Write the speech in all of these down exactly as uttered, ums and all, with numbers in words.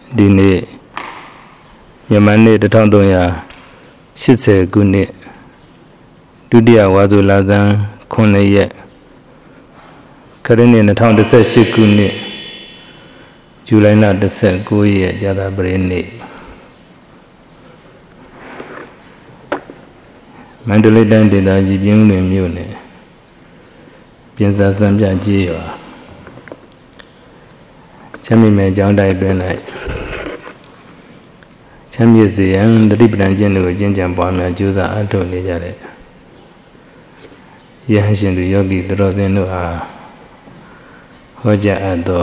ဒီနေ့မြန်မာနှစ်တစ်ထောင်သုံးရာရှစ်ဆယ်ခုနှစ်ဒုတိယဝါဆိုလဆန်းခုနှစ်ရက်ခရစ်နှစ်နှစ်ထောင်တစ်ဆယ်ရှစ်ခုနှစ်ဇူလိုင်လတစ်ဆယ်ကိုးရက်ကြာသပတေးနေ့မန္တလေးတိုင်းဒေသကြီးပြင်းဦးလွင်မြို့နယ်ပြင်စာစံပြကျေးရွာချမ်းမြေမယ်ကျောင်းတိုက်တွင်၌ချမ်းမြေစေရန်တတိပဒံကျင့်တို့ကိုကျင့်ကြံပွားများကြိုးစားအထောက်နေကြတဲ့ယဟန်ရှင်သူယောဂီသူတော်စင်တို့အားဟောကြားအပ်သော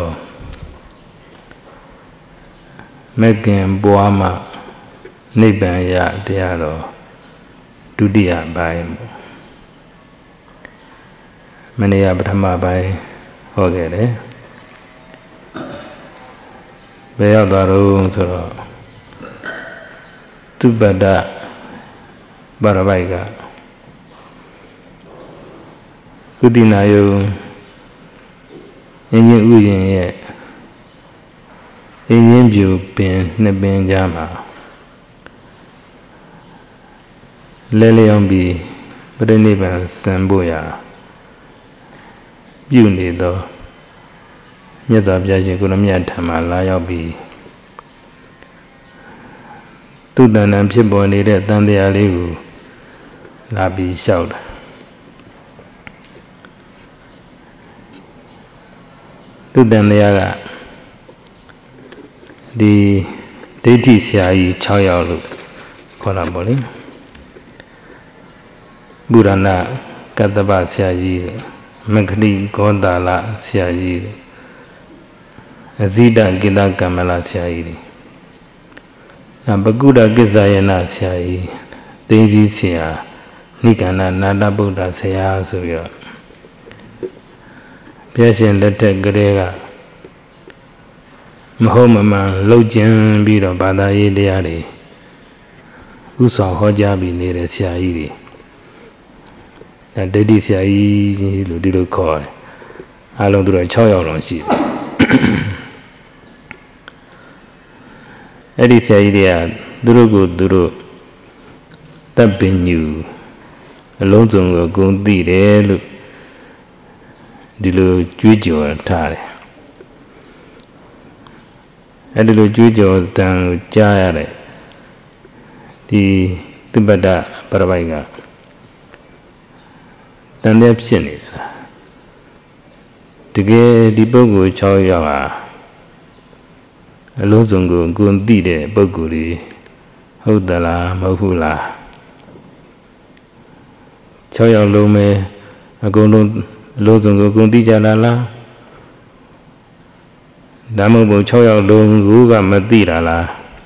မဂ္ဂင်ပွားမှနိဗ္ဗာန်ရတရားတော်ဒုတိယပိုင်းမနေ့ကပထမပိုင်းဟောခဲ့တယ်ဘယ်ရောက်သွားတော့ဆိုတော့သုပတ္တပါရပိုက်ကကုသနာယုအင်းကြီးဥယျာဉ်ရဲ့အင်းကြီးပြူပင်နှစ်ပင်ကြားမှာလဲလျောင်းပြီးပရိနိဗ္ဗာန်စံဖို့ရာပြုနေသောမြတ်စွာဘုရားရှင်ကိုရမြတ်ထံမှာလာရောက်ပြီးသူတဏ္ဍာဖြစ်ပေါ်နေတဲ့တန်တရားလေးကိုလာပြီးလျှောက်တာသူတန်တရားကဒီဒိဋ္ဌိဆရာကြီး၆ယောက်လို့ခေါ်တာပေါ့လေဗုဒ္ဓနာကတ္တပဆရာကြီးမဂ္ဂလိဂောတာလဆရာကြီးအဇိတကိတကမ္မလဆရာကြီးအပကုဒကိစ္ဆယနာဆရာကြီးသိသိဆရာနိကန္နနာတဗုဒ္ဓဆရာဆိုပြီးတော့ဘုရားရှင်လက်ထက်ကလေးကမဟုတ်မမှန်လှုပ်ကျင်ပြီးတော့ဘာသာရေးတရားတွေဥဆောင်ဟောကြားပြီးနေတဲ့ဆရာကြီးတွေအဲဒိဋ္ဌိဆရာကြီးလို့ဒီလိုခေါ်တယ်အားလုံးသူတို့၆ယောက်လောက်ရှိတယ်အဲ့ဒီဆရာကြီးတွေကသူတို့ကိုသူတို့တပ်ပင်ညူအလုံးစုံကိုဂုဏ်သိတယ်လို့ဒီလိုကြွေးကြော်ထားတယ်အဲ့ဒီလိုကြွေးကြော်တန်ကိုကြားရတယ်ဒီသုပတ္တပရပိုက်ကတန်တဲ့ဖြစ်နေတာတကယ်ဒီပုဂ္ဂိုလ်၆ယောက်ဟာအလုံးစုံကိုဂုဏ်သိတဲ့ပုဂ္ဂိုလ်တွေဟုတ်သလားမဟုတ်ဘူးလား၆ယောက်လုံးပဲအကုန်လုံးအလုံးစုံကိုဂုဏ်သိကြလားလားဒါမှမဟုတ်၆ယောက်လုံးကိုကမသိတာလား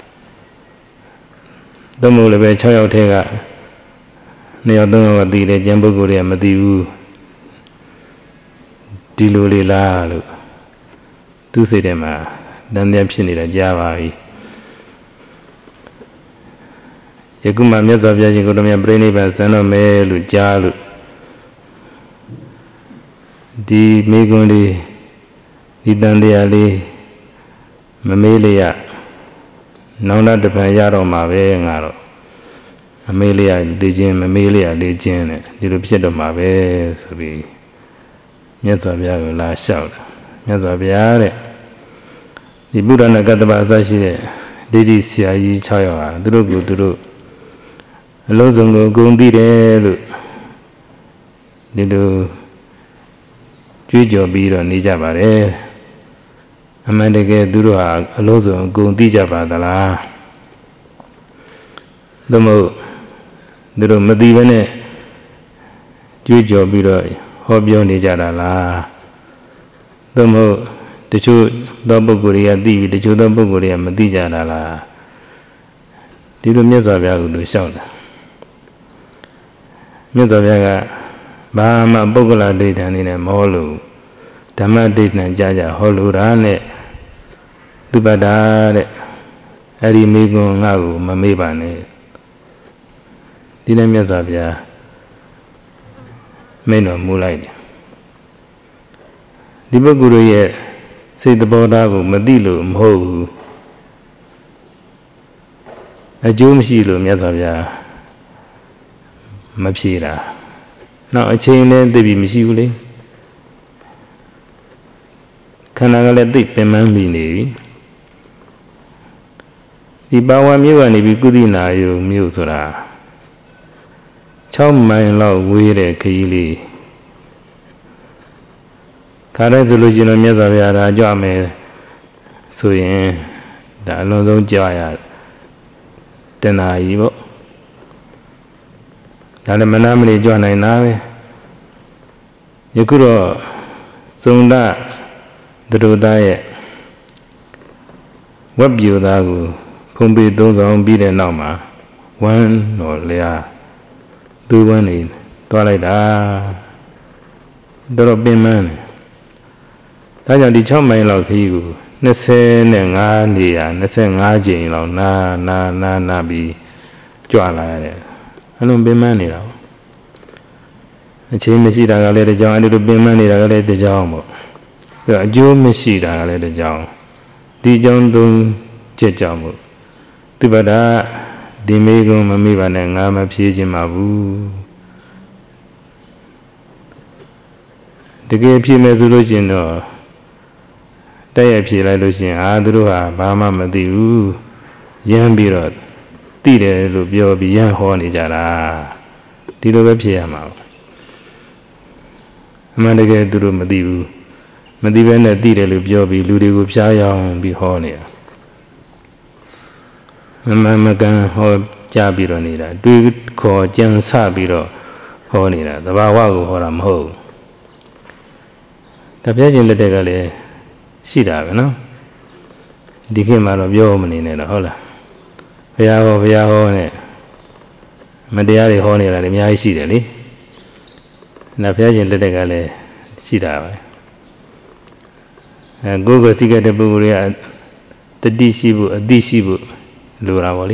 သို့မဟုတ်လည်းပဲ၆ယောက်ထဲကနှစ်ယောက်သုံးယောက်ကသိတယ်ကျန်ပုဂ္ဂိုလ်တွေကမသိဘူးဒီလိုလေလားလို့သူစိတ်ထဲမှာတန်တရားဖြစ်နေတာကြားပါပြီယခုမှမြတ်စွာဘုရားရှင်ကိုယ်တော်မြတ်ပြိဋိဘံစံတော်မယ်လို့ကြားလို့ဒီမိဂွန်းလေးဒီတန်တရားလေးမမေးလေးရနောင်တတပံရတော့မှာပဲငါတော့အမေးလေးရလေ့ကျင့်မမေးလေးရလေ့ကျင့်တယ်ဒီလိုဖြစ်တော့မှာပဲဆိုပြီးမြတ်စွာဘုရားကိုလာလျှောက်တာမြတ်စွာဘုရားတဲ့ဒီဗုဒ္ဓနာကတ္တပအစရှိတဲ့ဒိဋ္ဌိဆရာကြီး၆ယောက်ဟာသူတို့ကိုသူတို့အလုံးစုံကိုဂုဏ်သိတယ်လို့ဒီလိုကြွေးကြော်ပြီးတော့နေကြပါတယ်အမှန်တကယ်သူတို့ဟာအလုံးစုံဂုဏ်သိကြပါသလားသို့မဟုတ်သူတို့မသိဘဲနဲ့ကြွေးကြော်ပြီးတော့ဟောပြောနေကြတာလားသို့မဟုတ်တချို့သောပုဂ္ဂိုလ်တွေကသိပြီးတချို့သောပုဂ္ဂိုလ်တွေကမသိကြတာလားဒီလိုမြတ်စွာဘုရားကသူလျှောက်တာမြတ်စွာဘုရားကဘာမှပုဂ္ဂလဒိဋ္ဌံနေနဲ့မဟောလို့ဓမ္မဒိဋ္ဌံကြကြဟောလို့တာနဲ့သုပတ္တတဲ့အဲ့ဒီမိကွန်းငါ့ကိုမမေးပါနဲ့ဒီနေ့မြတ်စွာဘုရားမိန့်တော်မူလိုက်တယ်ဒီပုဂ္ဂိုလ်ရဲ့စိတ်သဘောထားကိုမသိလို့မဟုတ်ဘူးအကျိုးမရှိလို့မြတ်စွာဘုရားမဖြေတာနောက်အချိန်လည်းသိပြီမရှိဘူးလေခန္ဓာကလည်းသိပင်ပန်းပြီးနေပြီဒီပါဝါမြို့ကနေပြီးကုသနာယုံမြို့ဆိုတာ၆မိုင်လောက်ဝေးတဲ့ခရီးလေးခါတဲ့ဆိုလို့ရှိရင်မြတ်စွာဘုရားဒါကြွမယ်ဆိုရင်ဒါအလုံးစုံကြွရတဏှာကြီးပေါ့ဒါလည်းမနာမနေကြွနိုင်တာပဲယခုတော့သုံးဒသရုသားရဲ့ဝက်ပြူသားကိုဖုံးပေးသုံးဆောင်ပြီးတဲ့နောက်မှာဝမ်းတော်လျာသူ့ဝမ်းနေတွားလိုက်တာတော်တော်ပင်ပန်းတယ်ဒါကြောင့်ဒီ၆မိုင်လောက်ခရီးကို၂၅နေရာ၂၅ကြိမ်လောက်နာနာနာနာပြီးကြွလာရတယ်အလုံးပင်ပန်းနေတာပေါ့အချိန်မရှိတာကလည်းတကြောင်အဲ့လိုပင်ပန်းနေတာကလည်းတကြောင်ပေါ့ပြီးတော့အကျိုးမရှိတာကလည်းတကြောင်ဒီကြောင်သုံးချက်ကြောင့်မို့သူပဒါဒီမေကုံမမိပါနဲ့ငါမဖြေခြင်းပါဘူးတကယ်ဖြေမယ်ဆိုလို့ရှိရင်တော့တက်ရဖြေလိုက်လို့ရှိရင်အာသူတို့ဟာဘာမှမသိဘူးရမ်းပြီးတော့သိတယ်လို့ပြောပြီးရမ်းဟောနေကြတာဒီလိုပဲဖြေရမှာအမှန်တကယ်သူတို့မသိဘူးမသိဘဲနဲ့သိတယ်လို့ပြောပြီးလူတွေကိုဖြားရောင်ပြီးဟောနေတာမမမကန်ဟောကြားပြီးတော့နေတာတွေးခေါ်ကြံစပြီးတော့ဟောနေတာသဘာဝကိုဟောတာမဟုတ်ဘူးတပြည့်ချင်းလက်တက်ကလည်းရှိတာပဲနော်ဒီခေတ်မှာတော့ပြောမနေနဲ့တော့ဟုတ်လားဘုရားဟောဘုရားဟောနဲ့မတရားတွေဟောနေတာလည်းအများကြီးရှိတယ်လေဒါဘုရားရှင်လက်တက်ကလည်းရှိတာပဲအဲကိုယ်ကိုသိခဲ့တဲ့ပုဂ္ဂိုလ်တွေကတတိရှိဖို့အသိရှိဖို့လိုတာပေါ့လေ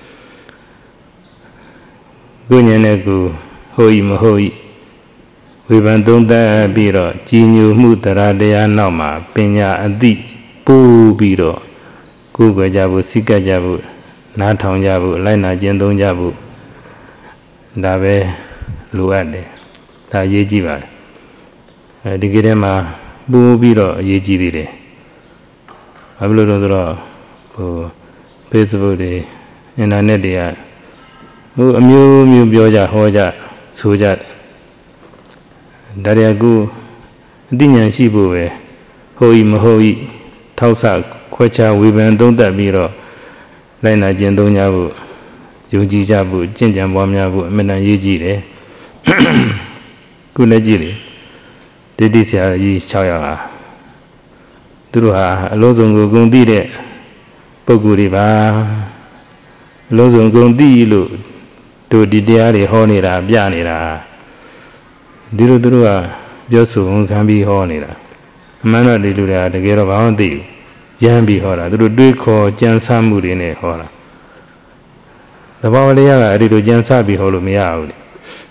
ကိုဉာဏ်နဲ့ကိုဟုတ်ဤမဟုတ်ဤဝိပန်သုံးသပ်ပြီးတော့ကြည်ညိုမှုတရားတရားနောက်မှာပညာအသိပို့ပြီးတော့ကိုယ်ကြကြဖို့စိတ်ကြကြဖို့နားထောင်ကြဖို့လိုက်နာကျင့်သုံးကြဖို့ဒါပဲလိုအပ်တယ်ဒါအရေးကြီးပါတယ်အဲဒီကိထဲမှာပို့ပြီးတော့အရေးကြီးသေးတယ်ဘာဖြစ်လို့လဲဆိုတော့ဟို Facebook တွေအင်တာနက်တွေကဟိုအမျိုးမျိုးပြောကြဟောကြဆိုကြဒါရကူအသိဉာဏ်ရှိဖို့ပဲဟုတ်ဤမဟုတ်ဤထောက်ဆခွဲခြားဝေဖန်သုံးသပ်ပြီးတော့လိုက်နာကျင့်သုံးကြဖို့ယုံကြည်ကြဖို့ကျင့်ကြံပွားများဖို့အမှန်တန်ရေးကြည့်တယ်ခုလည်းကြည့်လေတိတိဆရာကြီး၆ယောက်ဟာသူတို့ဟာအလုံးစုံကိုဂုဏ်သိတဲ့ပုဂ္ဂိုလ်တွေပါအလုံးစုံဂုဏ်သိလို့တို့ဒီတရားတွေဟောနေတာပြနေတာဒီလိုသူတို့ကပြောဆိုဝန်ခံပြီးဟောနေတာအမှန်တော့ဒီလူတွေကတကယ်တော့ဘာမှမသိဘူးရမ်းပြီးဟောတာသူတို့တွေးခေါ်ကြံစမှုတွေနဲ့ဟောတာသဘာဝတရားကအဲ့ဒီလိုကြံစပြီးဟောလို့မရဘူးလေ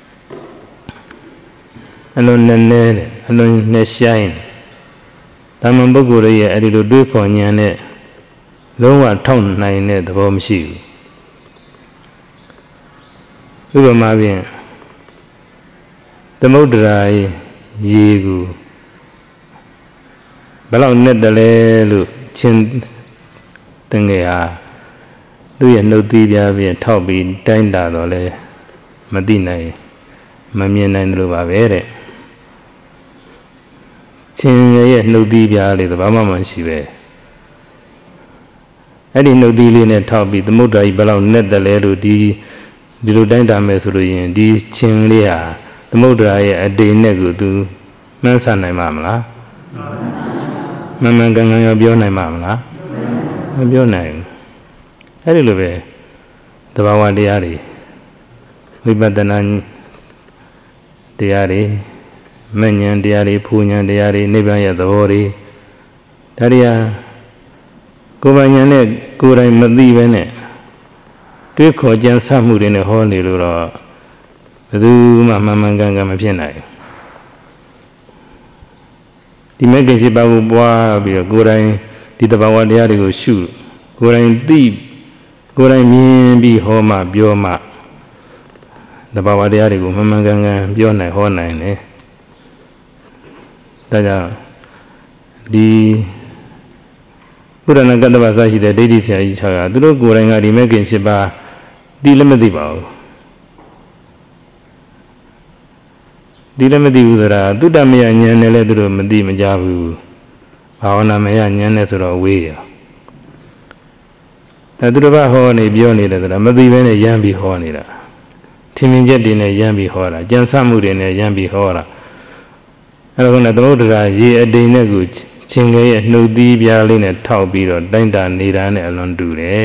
အလုံးနဲ့နဲ့အလုံးနဲ့ဆိုင်တမန်ပုဂ္ဂိုလ်ရဲ့အဲ့ဒီလိုတွေးခေါ်ဉာဏ်နဲ့လုံးဝထောက်နိုင်တဲ့သဘောမရှိဘူးဥပမာဖြင့်သမုဒ္ဒရာရေကိုဘယ်လောက်နဲ့တလဲလို့ချင်းတငယ်ဟာသူ့ရဲ့နှုတ်သီးပြားဖြင့်ထောက်ပြီးတိုင်းတာတော့လဲမသိနိုင်မမြင်နိုင်လို့ပါပဲတဲ့ချင်းရဲ့နှုတ်သီးပြားလေးသဘာမှမရှိပဲအဲ့ဒီနှုတ်သီးလေးနဲ့ထောက်ပြီးသမုဒ္ဒရာကြီးဘယ်လောက်နဲ့တလဲလို့ဒီဒီလိုတိုင်းတာမယ်ဆိုလို့ရင်ဒီချင်းလေးဟာသမုဒ္ဒရာရဲ့အတိမ်နဲ့ကိုသူမှန်းဆနိုင်မှာမလားမှန်မှန်ကန်ကန်ရောပြောနိုင်မှာမလားမပြောနိုင်ဘူးအဲ့ဒီလိုပဲသဘာဝတရားတွေဝိပဿနာတရားတွေမဉ္ဇဉ်တရားတွေဖူဉ္ဇဉ်တရားတွေနိဗ္ဗာန်ရဲ့သဘောတွေဒါတွေဟာကိုယ်ပိုင်ဉာဏ်နဲ့ကိုယ်တိုင်မသိပဲနဲ့တွေးခေါ်ကြံစမှုတွေနဲ့ဟောနေလို့တော့ဘယ်သူမှမှန်မှန်ကန်ကန်မဖြစ်နိုင်ဒီမဲ့ကိစ္စပါကိုပွားပြီးတော့ကိုယ်တိုင်ဒီတဘာဝတရားတွေကိုရှုကိုယ်တိုင်သိကိုကိုယ်တိုင်မြင်ပြီးဟောမှပြောမှတဘာဝတရားတွေကိုမှန်မှန်ကန်ကန်ပြောနိုင်ဟောနိုင်တယ်ဒါကြောင့်ဒီဘုရားနာကတ္တဗစရှိတဲ့ဒိဋ္ဌိဆရာကြီး၆ကသူတို့ကိုယ်တိုင်ကဒီမဲ့ခင်၈ပါးဒီလည်းမသိပါဘူးဒီလည်းမသိဘူးဆိုတာသုတ္တမယဉာဏ်နဲ့လည်းသူတို့မသိမကြဘူးဘာဝနာမယဉာဏ်နဲ့ဆိုတော့ဝေးရအဲသူတို့ကဟောနေပြောနေတယ်ဆိုတာမသိဘဲနဲ့ရမ်းပြီးဟောနေတာထင်မြင်ချက်တွေနဲ့ရမ်းပြီးဟောတာကြံစမှုတွေနဲ့ရမ်းပြီးဟောတာအဲဒါကလည်းသမုဒ္ဒရာရေအတိမ်နဲ့ကိုချင်းကလေးရဲ့နှုတ်သီးပြားလေးနဲ့ထောက်ပြီးတော့တိုင်းတာနေတာနဲ့အလွန်တူတယ်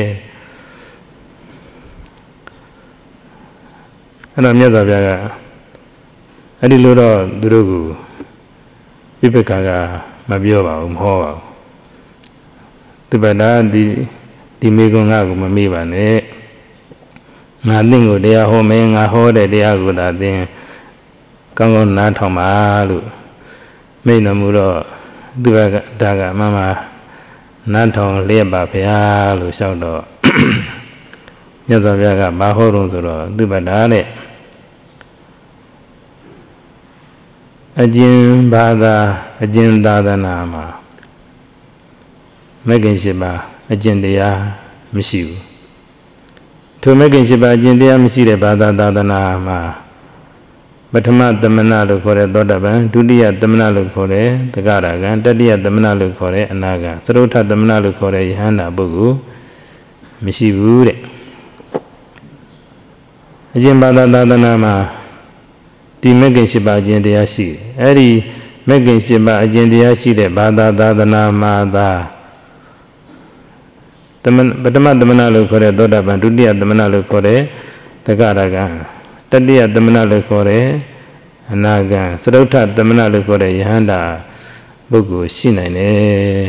အဲ့တော့မြတ်စွာဘုရားကအဲ့ဒီလိုတော့သူတို့ကိုပြိပက္ခကမပြောပါဘူးမဟောပါဘူးသူပဒါဒီဒီမိကွန်ကကိုမမေ့ပါနဲ့ငါသင်ကိုတရားဟောမယ်ငါဟောတဲ့တရားကိုသာသင်ကောင်းကောင်းနားထောင်ပါလို့မိန့်တော်မူတော့သူကဒါကမမနားထောင်လျက်ပါဗျာလို့လျှောက်တော့မြတ်စွာဘုရားကဘာဟောတော့ဆိုတော့သူပဒါတဲ့အကျဉ်ဘာသာအကျဉ်သာသနာမှာမဂ္ဂင်၈ပါးအကျင့်တရားမရှိဘူးထိုမဂ္ဂင်၈ပါးအကျင့်တရားမရှိတဲ့ဘာသာသာသနာမှာပထမသမဏလို့ခေါ်တဲ့သောတာပန်ဒုတိယသမဏလို့ခေါ်တဲ့သဂရဂံတတိယသမဏလို့ခေါ်တဲ့အနာဂံသရုဋ္ဌသမဏလို့ခေါ်တဲ့ယဟန္တာပုဂ္ဂိုလ်မရှိဘူးတဲ့အကျင့်ဘာသာသာသနာမှာဒီမဂ္ဂင်၈ပါးအကျင့်တရားရှိတယ်အဲ့ဒီမဂ္ဂင်၈ပါးအကျင့်တရားရှိတဲ့ဘာသာသာသနာမှာသာသမပထမသမဏလို့ခေါ်တဲ့သောတာပန်ဒုတိယသမဏလို့ခေါ်တဲ့သဂရဂံတတိယသမဏလို့ခေါ်တဲ့အနာဂံသရုဋ္ဌသမဏလို့ခေါ်တဲ့ယဟန္တာပုဂ္ဂိုလ်ရှိနိုင်တယ်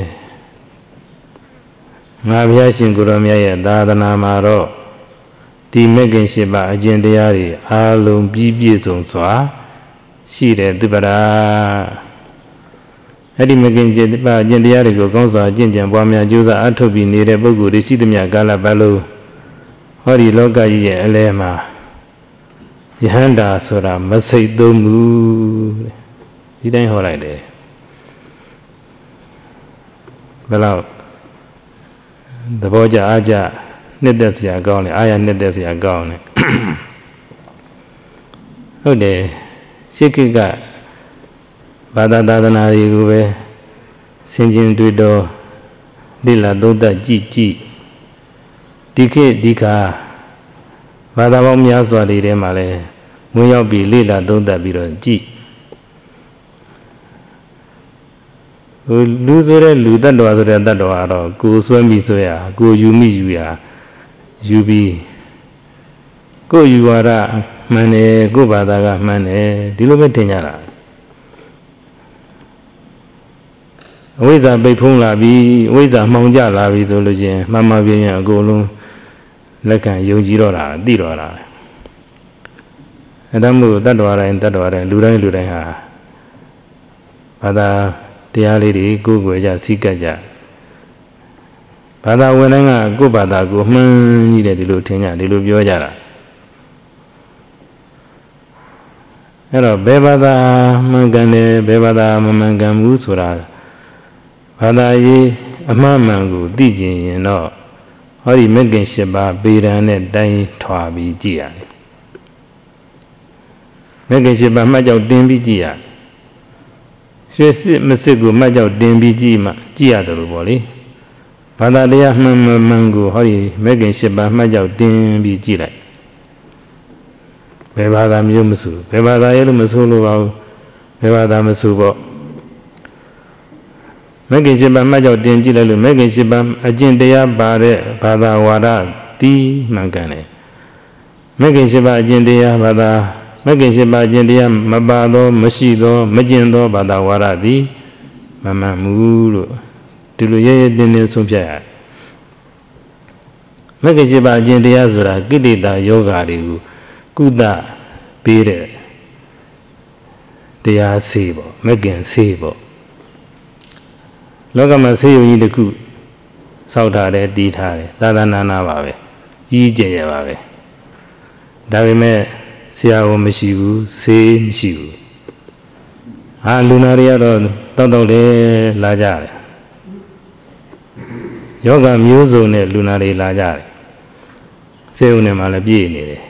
ငါဘုရားရှင်ကိုရောမြတ်ရဲ့သာသနာမှာတော့ဒီမဂ္ဂင်၈ပါးအကျင့်တရားတွေအားလုံးပြည့်ပြည့်စုံစွာရှိတယ်သူပဒါအဲ့ဒီမဂ္ဂင်၈ပါးအကျင့်တရားတွေကိုကောင်းစွာကျင့်ကြံပွားများကြိုးစားအထောက်ပြီးနေတဲ့ပုဂ္ဂိုလ်တွေရှိသမျှကာလပတ်လုံးဟောဒီလောကကြီးရဲ့အလယ်မှာယဟန္တာဆိုတာမစိတ်သုံးဘူးဒီတိုင်းဟောလိုက်တယ်ဘယ်လောက်သဘောကျအားကျနှစ်သက်စရာကောင်းတယ်အာရနှစ်သက်စရာကောင်းတယ်ဟုတ်တယ်ရှစ်ခေတ်ကဘာသာသာသနာတွေကိုပဲဆင်ခြင်တွေ့တော့လိလာသုံးသပ်ကြည့်ကြည့်ဒီခေတ်ဒီခါဘာသာပေါင်းများစွာတွေထဲမှာလဲဝင်ရောက်ပြီးလိလာသုံးသပ်ပြီးတော့ကြည့်ဟိုလူဆိုတဲ့လူတ attva ဆိုတဲ့တ attva ကတော့ကိုယ်ဆွဲမိဆွဲရကိုယ်ယူမိယူရယူပြီးကိုယ်ယူဝါဒမှန်တယ်ကိုယ်ဘာသာကမှန်တယ်ဒီလိုပဲထင်ကြတာအဝိဇ္ဇာပိတ်ဖုံးလာပြီးအဝိဇ္ဇာမှောင်ကျလာပြီးဆိုလို့ချင်းမှန်မှန်ပြင်းပြင်းအကုန်လုံးလက်ခံယုံကြည်တော့တာသိတော့တာအဲဒါမို့တ attva တိုင်းတ attva တိုင်းလူတိုင်းလူတိုင်းဟာဘာသာတရားလေးတွေကိုယ်ကိုယ်ကြစိတ်ကကြဘာသာဝင်တိုင်းကကိုယ်ဘာသာကိုမှန်ကြီးတယ်ဒီလိုထင်ကြဒီလိုပြောကြတာအဲ့တော့ဘယ်ဘာသာမှန်ကန်တယ်ဘယ်ဘာသာမမှန်ကန်ဘူးဆိုတာဘာသာရေးအမှန်မှန်ကိုသိကျင်ရင်တော့ဟောဒီမဂ္ဂင်၈ပါးပေရန်နဲ့တိုင်းထွာပြီးကြည့်ရတယ်မဂ္ဂင်၈ပါးမှတ်ကြောက်တင်ပြီးကြည့်ရတယ်ရွှေစစ်မစစ်ကိုမှတ်ကြောက်တင်ပြီးကြည့်မှကြည့်ရတယ်လို့ပေါ့လေဘာသာတရားမှန်မှန်ကိုဟောဒီမဂ္ဂင်၈ပါးမှတ်ကြောက်တင်ပြီးကြည့်လိုက်ဘယ်ဘာသာမျိုးမဆိုဘယ်ဘာသာရဲ့လို့မဆိုလို့ပါဘူးဘယ်ဘာသာမဆိုပေါ့မဂ္ဂင်၈ပါးမှတ်ကြောက်တင်ကြည့်လိုက်လို့မဂ္ဂင်၈ပါးအကျင့်တရားပါတဲ့ဘာသာဝါဒတီးမှန်ကန်တယ်မဂ္ဂင်၈ပါးအကျင့်တရားဘာသာမဂ္ဂင်၈ပါးအကျင့်တရားမပါသောမရှိသောမကျင့်သောဘာသာဝါဒသည်မမှန်ဘူးလို့ဒီလိုရဲရဲတင်းတင်းဆုံးဖြတ်ရတယ်မဂ္ဂင်၈ပါးအကျင့်တရားဆိုတာကိလေသာယောဂါတွေကိုကုသပေးတဲ့တရားဆေးပေါ့မဂ္ဂင်ဆေးပေါ့လောကမှာဆေးရုံကြီးတစ်ခုစောက်ထားတယ်တည်ထားတယ်သာသနာနာပါပဲကြီးကျယ်ရပါပဲဒါပေမဲ့ဆရာဝန်မရှိဘူးဆေးမရှိဘူးဟာလူနာတွေကတော့တောက်တောက်လေးလာကြတယ်ယောဂမျိုးစုံနဲ့လူနာတွေလာကြတယ်ဆေးရုံထဲမှာလည်းပြည့်နေတယ်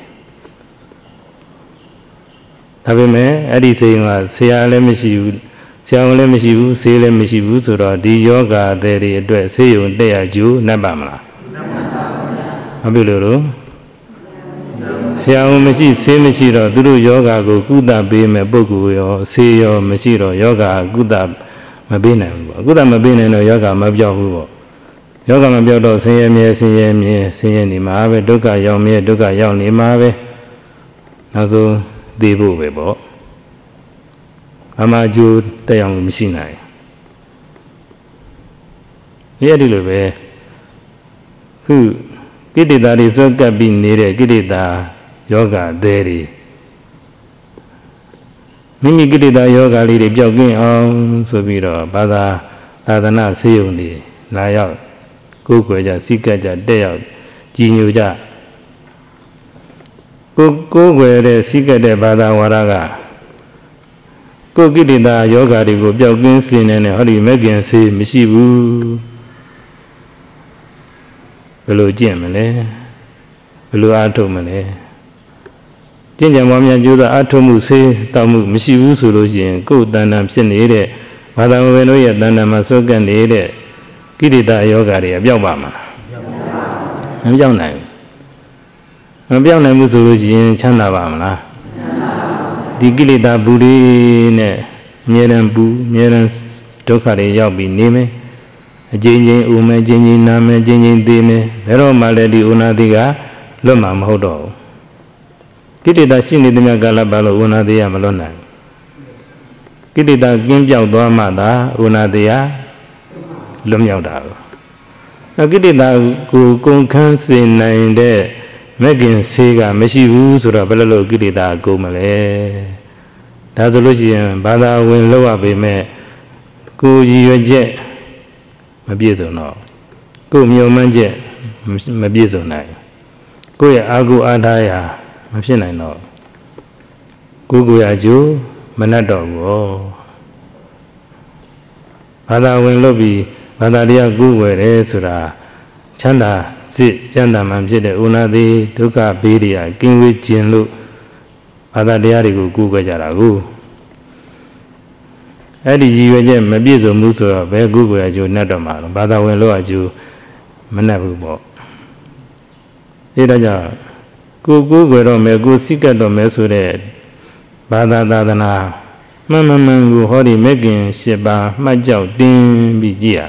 ဒါပေမဲ့အဲ့ဒီဆေးရုံကဆရာလည်းမရှိဘူးဆရာဝန်လည်းမရှိဘူးဆေးလည်းမရှိဘူးဆိုတော့ဒီယောဂတဲ့တွေအတွက်ဆေးရုံတက်ရကြိုးနှက်ပါမလားမဖြစ်လို့လို့ဆရာဝန်မရှိဆေးမရှိတော့သူတို့ယောဂကိုကုသပေးမဲ့ပုဂ္ဂိုလ်ရောဆေးရောမရှိတော့ယောဂကုသမပေးနိုင်ဘူးပေါ့ကုသမပေးနိုင်တော့ယောဂမပြောက်ဘူးပေါ့ယောဂမပြောက်တော့ဆင်းရဲမြဲဆင်းရဲမြဲဆင်းရဲနေမှာပဲဒုက္ခရောက်မြဲဒုက္ခရောက်နေမှာပဲနောက်ဆုံးသိဖို့ပဲပေါ့အမှအကျိုးတက်အောင်မရှိနိုင်ဒီအဲ့ဒီလိုပဲခုကိဋ္တာတွေစွဲကပ်ပြီးနေတဲ့ကိဋ္တာယောဂသေးတွေမိမိကိဋ္တာယောဂလေးတွေပျောက်ကင်းအောင်ဆိုပြီးတော့ဘာသာသာသနာဆေးရုံတွေလာရောက်ကိုယ်ွယ်ကြစိတ်ကကြတက်ရောက်ကြည်ညိုကြကိုကိုယ်ွယ်တဲ့စိတ်ကတဲ့ဘာသာဝါဒကကိုယ်ကိဋ္တာယောဂတွေကိုပျောက်ကင်းစေနေတဲ့ဟောဒီမဂ္ဂင်ဆေးမရှိဘူးဘယ်လိုကျင့်မလဲဘယ်လိုအားထုတ်မလဲကျင့်ကြံပွားများကြိုးစားအားထုတ်မှုဆေးတောက်မှုမရှိဘူးဆိုလို့ရှိရင်ကိုယ်တဏ္ဍာဖြစ်နေတဲ့ဘာသာဝင်တို့ရဲ့တဏ္ဍာမှာစွဲကပ်နေတဲ့ကိဋ္တာယောဂတွေအပြောက်ပါမှာမပြောက်နိုင်ဘူးမပြောက်နိုင်ဘူးဆိုလို့ရှိရင်ချမ်းသာပါမလားဒီကိလေသာပူတွေနဲ့အမြဲတမ်းပူအမြဲတမ်းဒုက္ခတွေရောက်ပြီးနေမယ်အကျဉ်းချင်းဥမယ်အကျဉ်းချင်းနာမယ်အကျဉ်းချင်းသေးမယ်ဘယ်တော့မှလည်းဒီဥနာတိကလွတ်မှာမဟုတ်တော့ဘူးကိလေသာရှိနေတဲ့မြတ်ကာလပါလို့ဥနာတိကမလွတ်နိုင်ကိလေသာကင်းပြောက်သွားမှသာဥနာတိကလွတ်မြောက်တာပဲကိလေသာကိုကုန်ခန်းစေနိုင်တဲ့မဂ္ဂင်ဆေးကမရှိဘူးဆိုတော့ဘယ်လိုလုပ်ကိလေသာကုန်မလဲဒါဆိုလို့ရှိရင်ဘာသာဝင်လောက်ရပေမဲ့ကိုရည်ရွယ်ချက်မပြည့်စုံတော့ကိုမျှော်မှန်းချက်မပြည့်စုံနိုင်ကိုရဲ့အာဟုအားထားရာမဖြစ်နိုင်တော့ကိုကိုရအကျိုးမနှက်တော့ဘူးဘာသာဝင်လို့ပြီးဘာသာတရားကိုဝယ်တယ်ဆိုတာချမ်းသာစစ်ကျမ်းသာမှဖြစ်တဲ့ဥနာသေးဒုက္ခဘေးတွေကကင်းဝေးခြင်းလို့ဘာသာတရားတွေကိုကူးကြကြတာကိုအဲ့ဒီရည်ရွယ်ချက်မပြည့်စုံဘူးဆိုတော့ဘယ်ကူးကြအကျိုးနဲ့တော့မှာဘာသာဝင်လို့အကျိုးမနဲ့ဘူးပေါ့အဲဒါကြောင့်ကိုကူးကြတော့မယ်ကိုစိတ်ကတ်တော့မယ်ဆိုတဲ့ဘာသာသာသနာမှန်မှန်မှန်ကိုဟောဒီမဂ္ဂင်၈ပါးမှတ်ကြောက်တင်းပြီးကြည့်ရ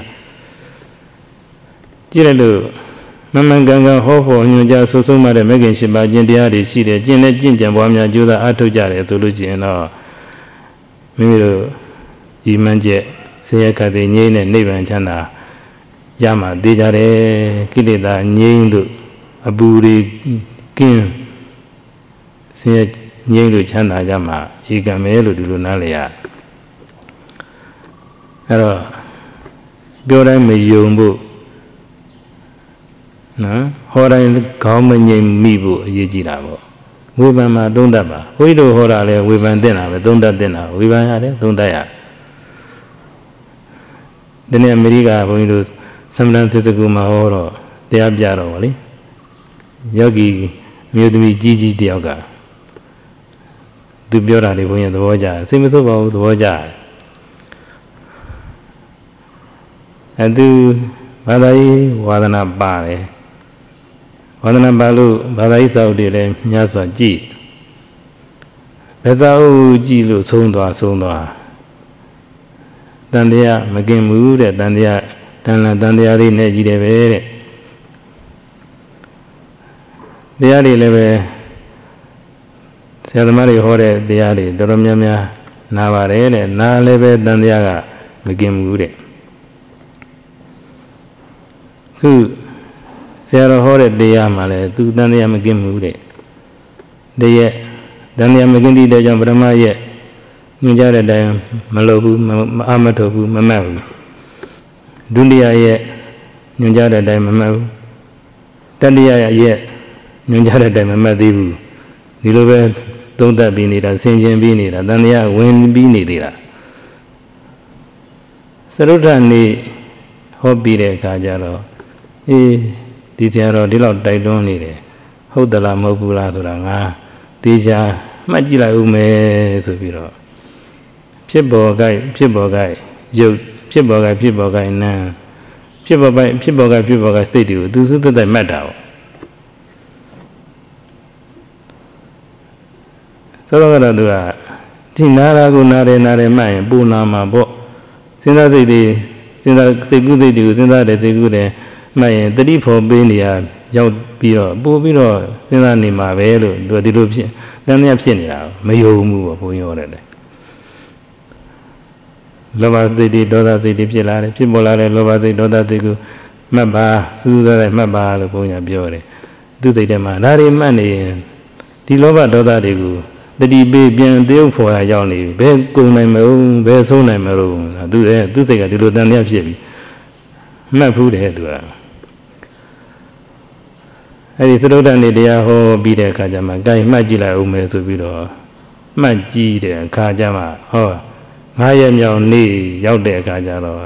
ကြည့်ရလို့မမှန်ကန်ကန်ဟောဖို့ညွှန်ကြားဆိုဆုံးမှတဲ့မဂ္ဂင်၈ပါးကျင့်တရားတွေရှိတယ်ကျင့်တဲ့ကျင့်ကြံပွားများကြိုးစားအားထုတ်ကြတယ်ဆိုလို့ရှိရင်တော့မိမိတို့ဒီမှန်ချက်ဆင်းရဲခတ်သိငြိမ်းတဲ့နိဗ္ဗာန်ချမ်းသာရမှာသိကြတယ်ကိလေသာငြိမ်းလို့အပူတွေကင်းဆင်းရဲငြိမ်းလို့ချမ်းသာကြမှာဧကံမဲလို့ဒီလိုနားလည်ရအဲ့တော့ပြောတိုင်းမယုံဖို့နော်ဟောတိုင်းခေါင်းမငြိမ်မိဖို့အရေးကြီးတာပေါ့ဝေဖန်မှာသုံးတတ်ပါဘုန်းကြီးတို့ဟောတာလဲဝေဖန်တင်တာပဲသုံးတတ်တင်တာဝေဖန်ရတယ်သုံးတတ်ရဒီနေ့အမေရိကဘုန်းကြီးတို့သမဏသစ္စကူမှာဟောတော့တရားပြတော့ဗောလေယောဂီမြို့သမီးကြီးကြီးတယောက်ကသူပြောတာတွေဘုန်းကြီးသဘောကျတယ်စိတ်မဆိုးပါဘူးသဘောကျတယ်အဲသူဘာသာရေးဝါဒနာပါတယ်ဝါဒနာပါလို့ဘာသာရေးစာအုပ်တွေလည်းများစွာကြည့်ဘယ်စာအုပ်ကြည့်လို့သုံးသွားသုံးသွားတန်တရားမกินဘူးတဲ့တန်တရားတန်လန်တန်တရားလေးနဲ့ကြည့်တယ်ပဲတဲ့တရားတွေလည်းပဲဆရာသမားတွေဟောတဲ့တရားတွေတော်တော်များများနားပါတယ်တဲ့နားလည်းပဲတန်တရားကမกินဘူးတဲ့ခုဆရာတော်ဟောတဲ့တရားမှာလည်းသူတန်တရားမกินဘူးတဲ့တရက်တန်တရားမกินတဲ့ကြောင့်ပရမရဲ့ညွှန်ကြားတဲ့အတိုင်းမလုပ်ဘူးမအမထုတ်ဘူးမမှတ်ဘူးဒုတိယရဲ့ညွှန်ကြားတဲ့အတိုင်းမမှတ်ဘူးတတိယရဲ့ညွှန်ကြားတဲ့တိုင်မမှတ်သေးဘူးဒီလိုပဲသုံးသပ်ပြီးနေတာဆင်ခြင်ပြီးနေတာတန်တရားဝင်ပြီးနေသေးတာသရုဒ္ဓနေဟောပြီးတဲ့အခါကျတော့အေးဒီဆရာတော်ဒီလောက်တိုက်တွန်းနေတယ်ဟုတ်သလားမဟုတ်ဘူးလားဆိုတာငါတေချာမှတ်ကြည့်လိုက်ဦးမယ်ဆိုပြီးတော့ဖြစ်ပေါ်ကြိုက်ဖြစ်ပေါ်ကြိုက်ရုပ်ဖြစ်ပေါ်ကြိုက်ဖြစ်ပေါ်ကြိုက်နာဖြစ်ပေါ်ကြိုက်ဖြစ်ပေါ်ကြိုက်ဖြစ်ပေါ်ကြိုက်စိတ်တွေကိုသူစုသက်သက်မှတ်တာပေါ့ဆိုတော့ကတော့သူကဒီနာရာကိုနာတယ်နာတယ်မှတ်ရင်ပူနာမှာပေါ့စဉ်းစားစိတ်တွေစဉ်းစားစိတ်ကူးစိတ်တွေကိုစဉ်းစားတယ်စိတ်ကူးတယ်မှတ်ရင်တတိဖို့ပေးနေရရောက်ပြီးတော့ပို့ပြီးတော့စဉ်းစားနေမှာပဲလို့သူကဒီလိုဖြစ်တန်းမြတ်ဖြစ်နေတာမယုံဘူးပေါ့ဘုန်းကြီးဟောတယ်လေလောဘစိတ်တွေဒေါသစိတ်တွေဖြစ်လာတယ်ဖြစ်ပေါ်လာတဲ့လောဘစိတ်ဒေါသစိတ်ကိုမှတ်ပါစူးစမ်းတဲ့မှတ်ပါလို့ဘုန်းကြီးပြောတယ်သူစိတ်ထဲမှာဒါတွေမှတ်နေရင်ဒီလောဘဒေါသတွေကိုတတိပေးပြန်တရုပ်ဖော်ရရောက်နေပြီဘယ်ကုန်နိုင်မလို့ဘယ်ဆုံးနိုင်မလို့သူရဲ့သူစိတ်ကဒီလိုတန်တရားဖြစ်ပြီမှတ်ဘူးတယ်သူကအဲ့ဒီသရုပ်တန်နေတရားဟောပြီးတဲ့အခါကျမှကြိုင်မှတ်ကြည့်လိုက်ဦးမယ်ဆိုပြီးတော့မှတ်ကြည့်တဲ့အခါကျမှဟောငါးရက်မြောက်နေ့ရောက်တဲ့အခါကျတော့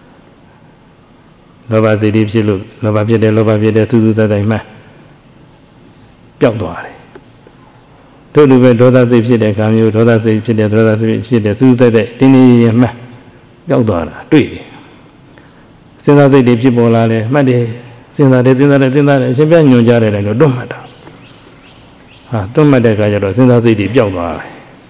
လောဘစိတ်ဖြစ်လို့လောဘဖြစ်တယ်လောဘဖြစ်တယ်သူသူသက်သက်မှတ်ပျောက်သွားတယ်တို့လူပဲဒေါသစိတ်ဖြစ်တဲ့အခါမျိုးဒေါသစိတ်ဖြစ်တယ်ဒေါသစိတ်ဖြစ်တယ်သူသက်သက်တင်းနေရမှတ်ပျောက်သွားတာတွေ့တယ်စဉ်းစားစိတ်တွေဖြစ်ပေါ်လာတယ်မှတ်တယ်စဉ်းစားတယ်စဉ်းစားတယ်စဉ်းစားတယ်အရှင်ပြညွှန်ကြားတယ်လည်းတွတ်မှတ်တာဟာတွတ်မှတ်တဲ့အခါကျတော့စဉ်းစားစိတ်တွေပျောက်သွားတယ်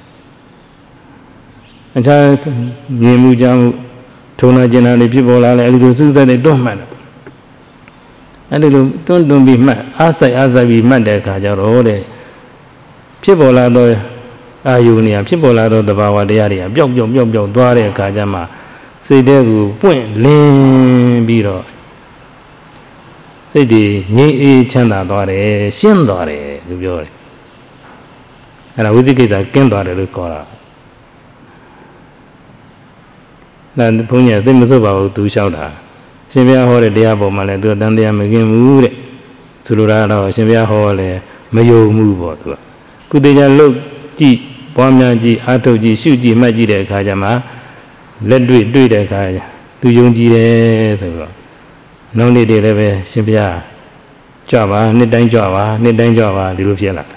အခြားမြင်မှုကြောင့်ထုံနာကျင်နာတွေဖြစ်ပေါ်လာတယ်အဲဒီလိုစူးစိုက်တဲ့တွတ်မှတ်တယ်အဲဒီလိုတွန်းတွန်းပြီးမှတ်အားဆိုင်အားဆိုင်ပြီးမှတ်တဲ့အခါကျတော့တဲ့ဖြစ်ပေါ်လာတော့အာယုန်နေရာဖြစ်ပေါ်လာတော့တဘာဝတရားတွေကပျောက်ပျောက်ပျောက်ပျောက်သွားတဲ့အခါကျမှစိတ်တဲ့ကိုပွင့်လင်းပြီးတော့စိတ်တွေငြိမ်းအေးချမ်းသာသွားတယ်ရှင်းသွားတယ်လို့ပြောတယ်အဲ့ဒါဝိသိကိစ္စကင်းသွားတယ်လို့ခေါ်တာဒါဘုန်းကြီးသိမစိုးပါဘူးသူလျှောက်တာရှင်ဘုရားဟောတဲ့တရားပေါ်မှာလည်းသူတန်တရားမကင်းဘူးတဲ့ဆိုလိုတာတော့ရှင်ဘုရားဟောလဲမယုံဘူးပေါ့သူကကုသိုလ်ကြလို့ကြည့်ပွားများကြည့်အားထုတ်ကြည့်ရှုကြည့်မှတ်ကြည့်တဲ့အခါကျမှလက်တွေ့တွေ့တဲ့အခါသူယုံကြည်တယ်ဆိုတော့နောက်နေ့တည်းလည်းပဲရှင်ဘုရားကြွပါနှစ်တိုင်းကြွပါနှစ်တိုင်းကြွပါဒီလိုဖြစ်လာ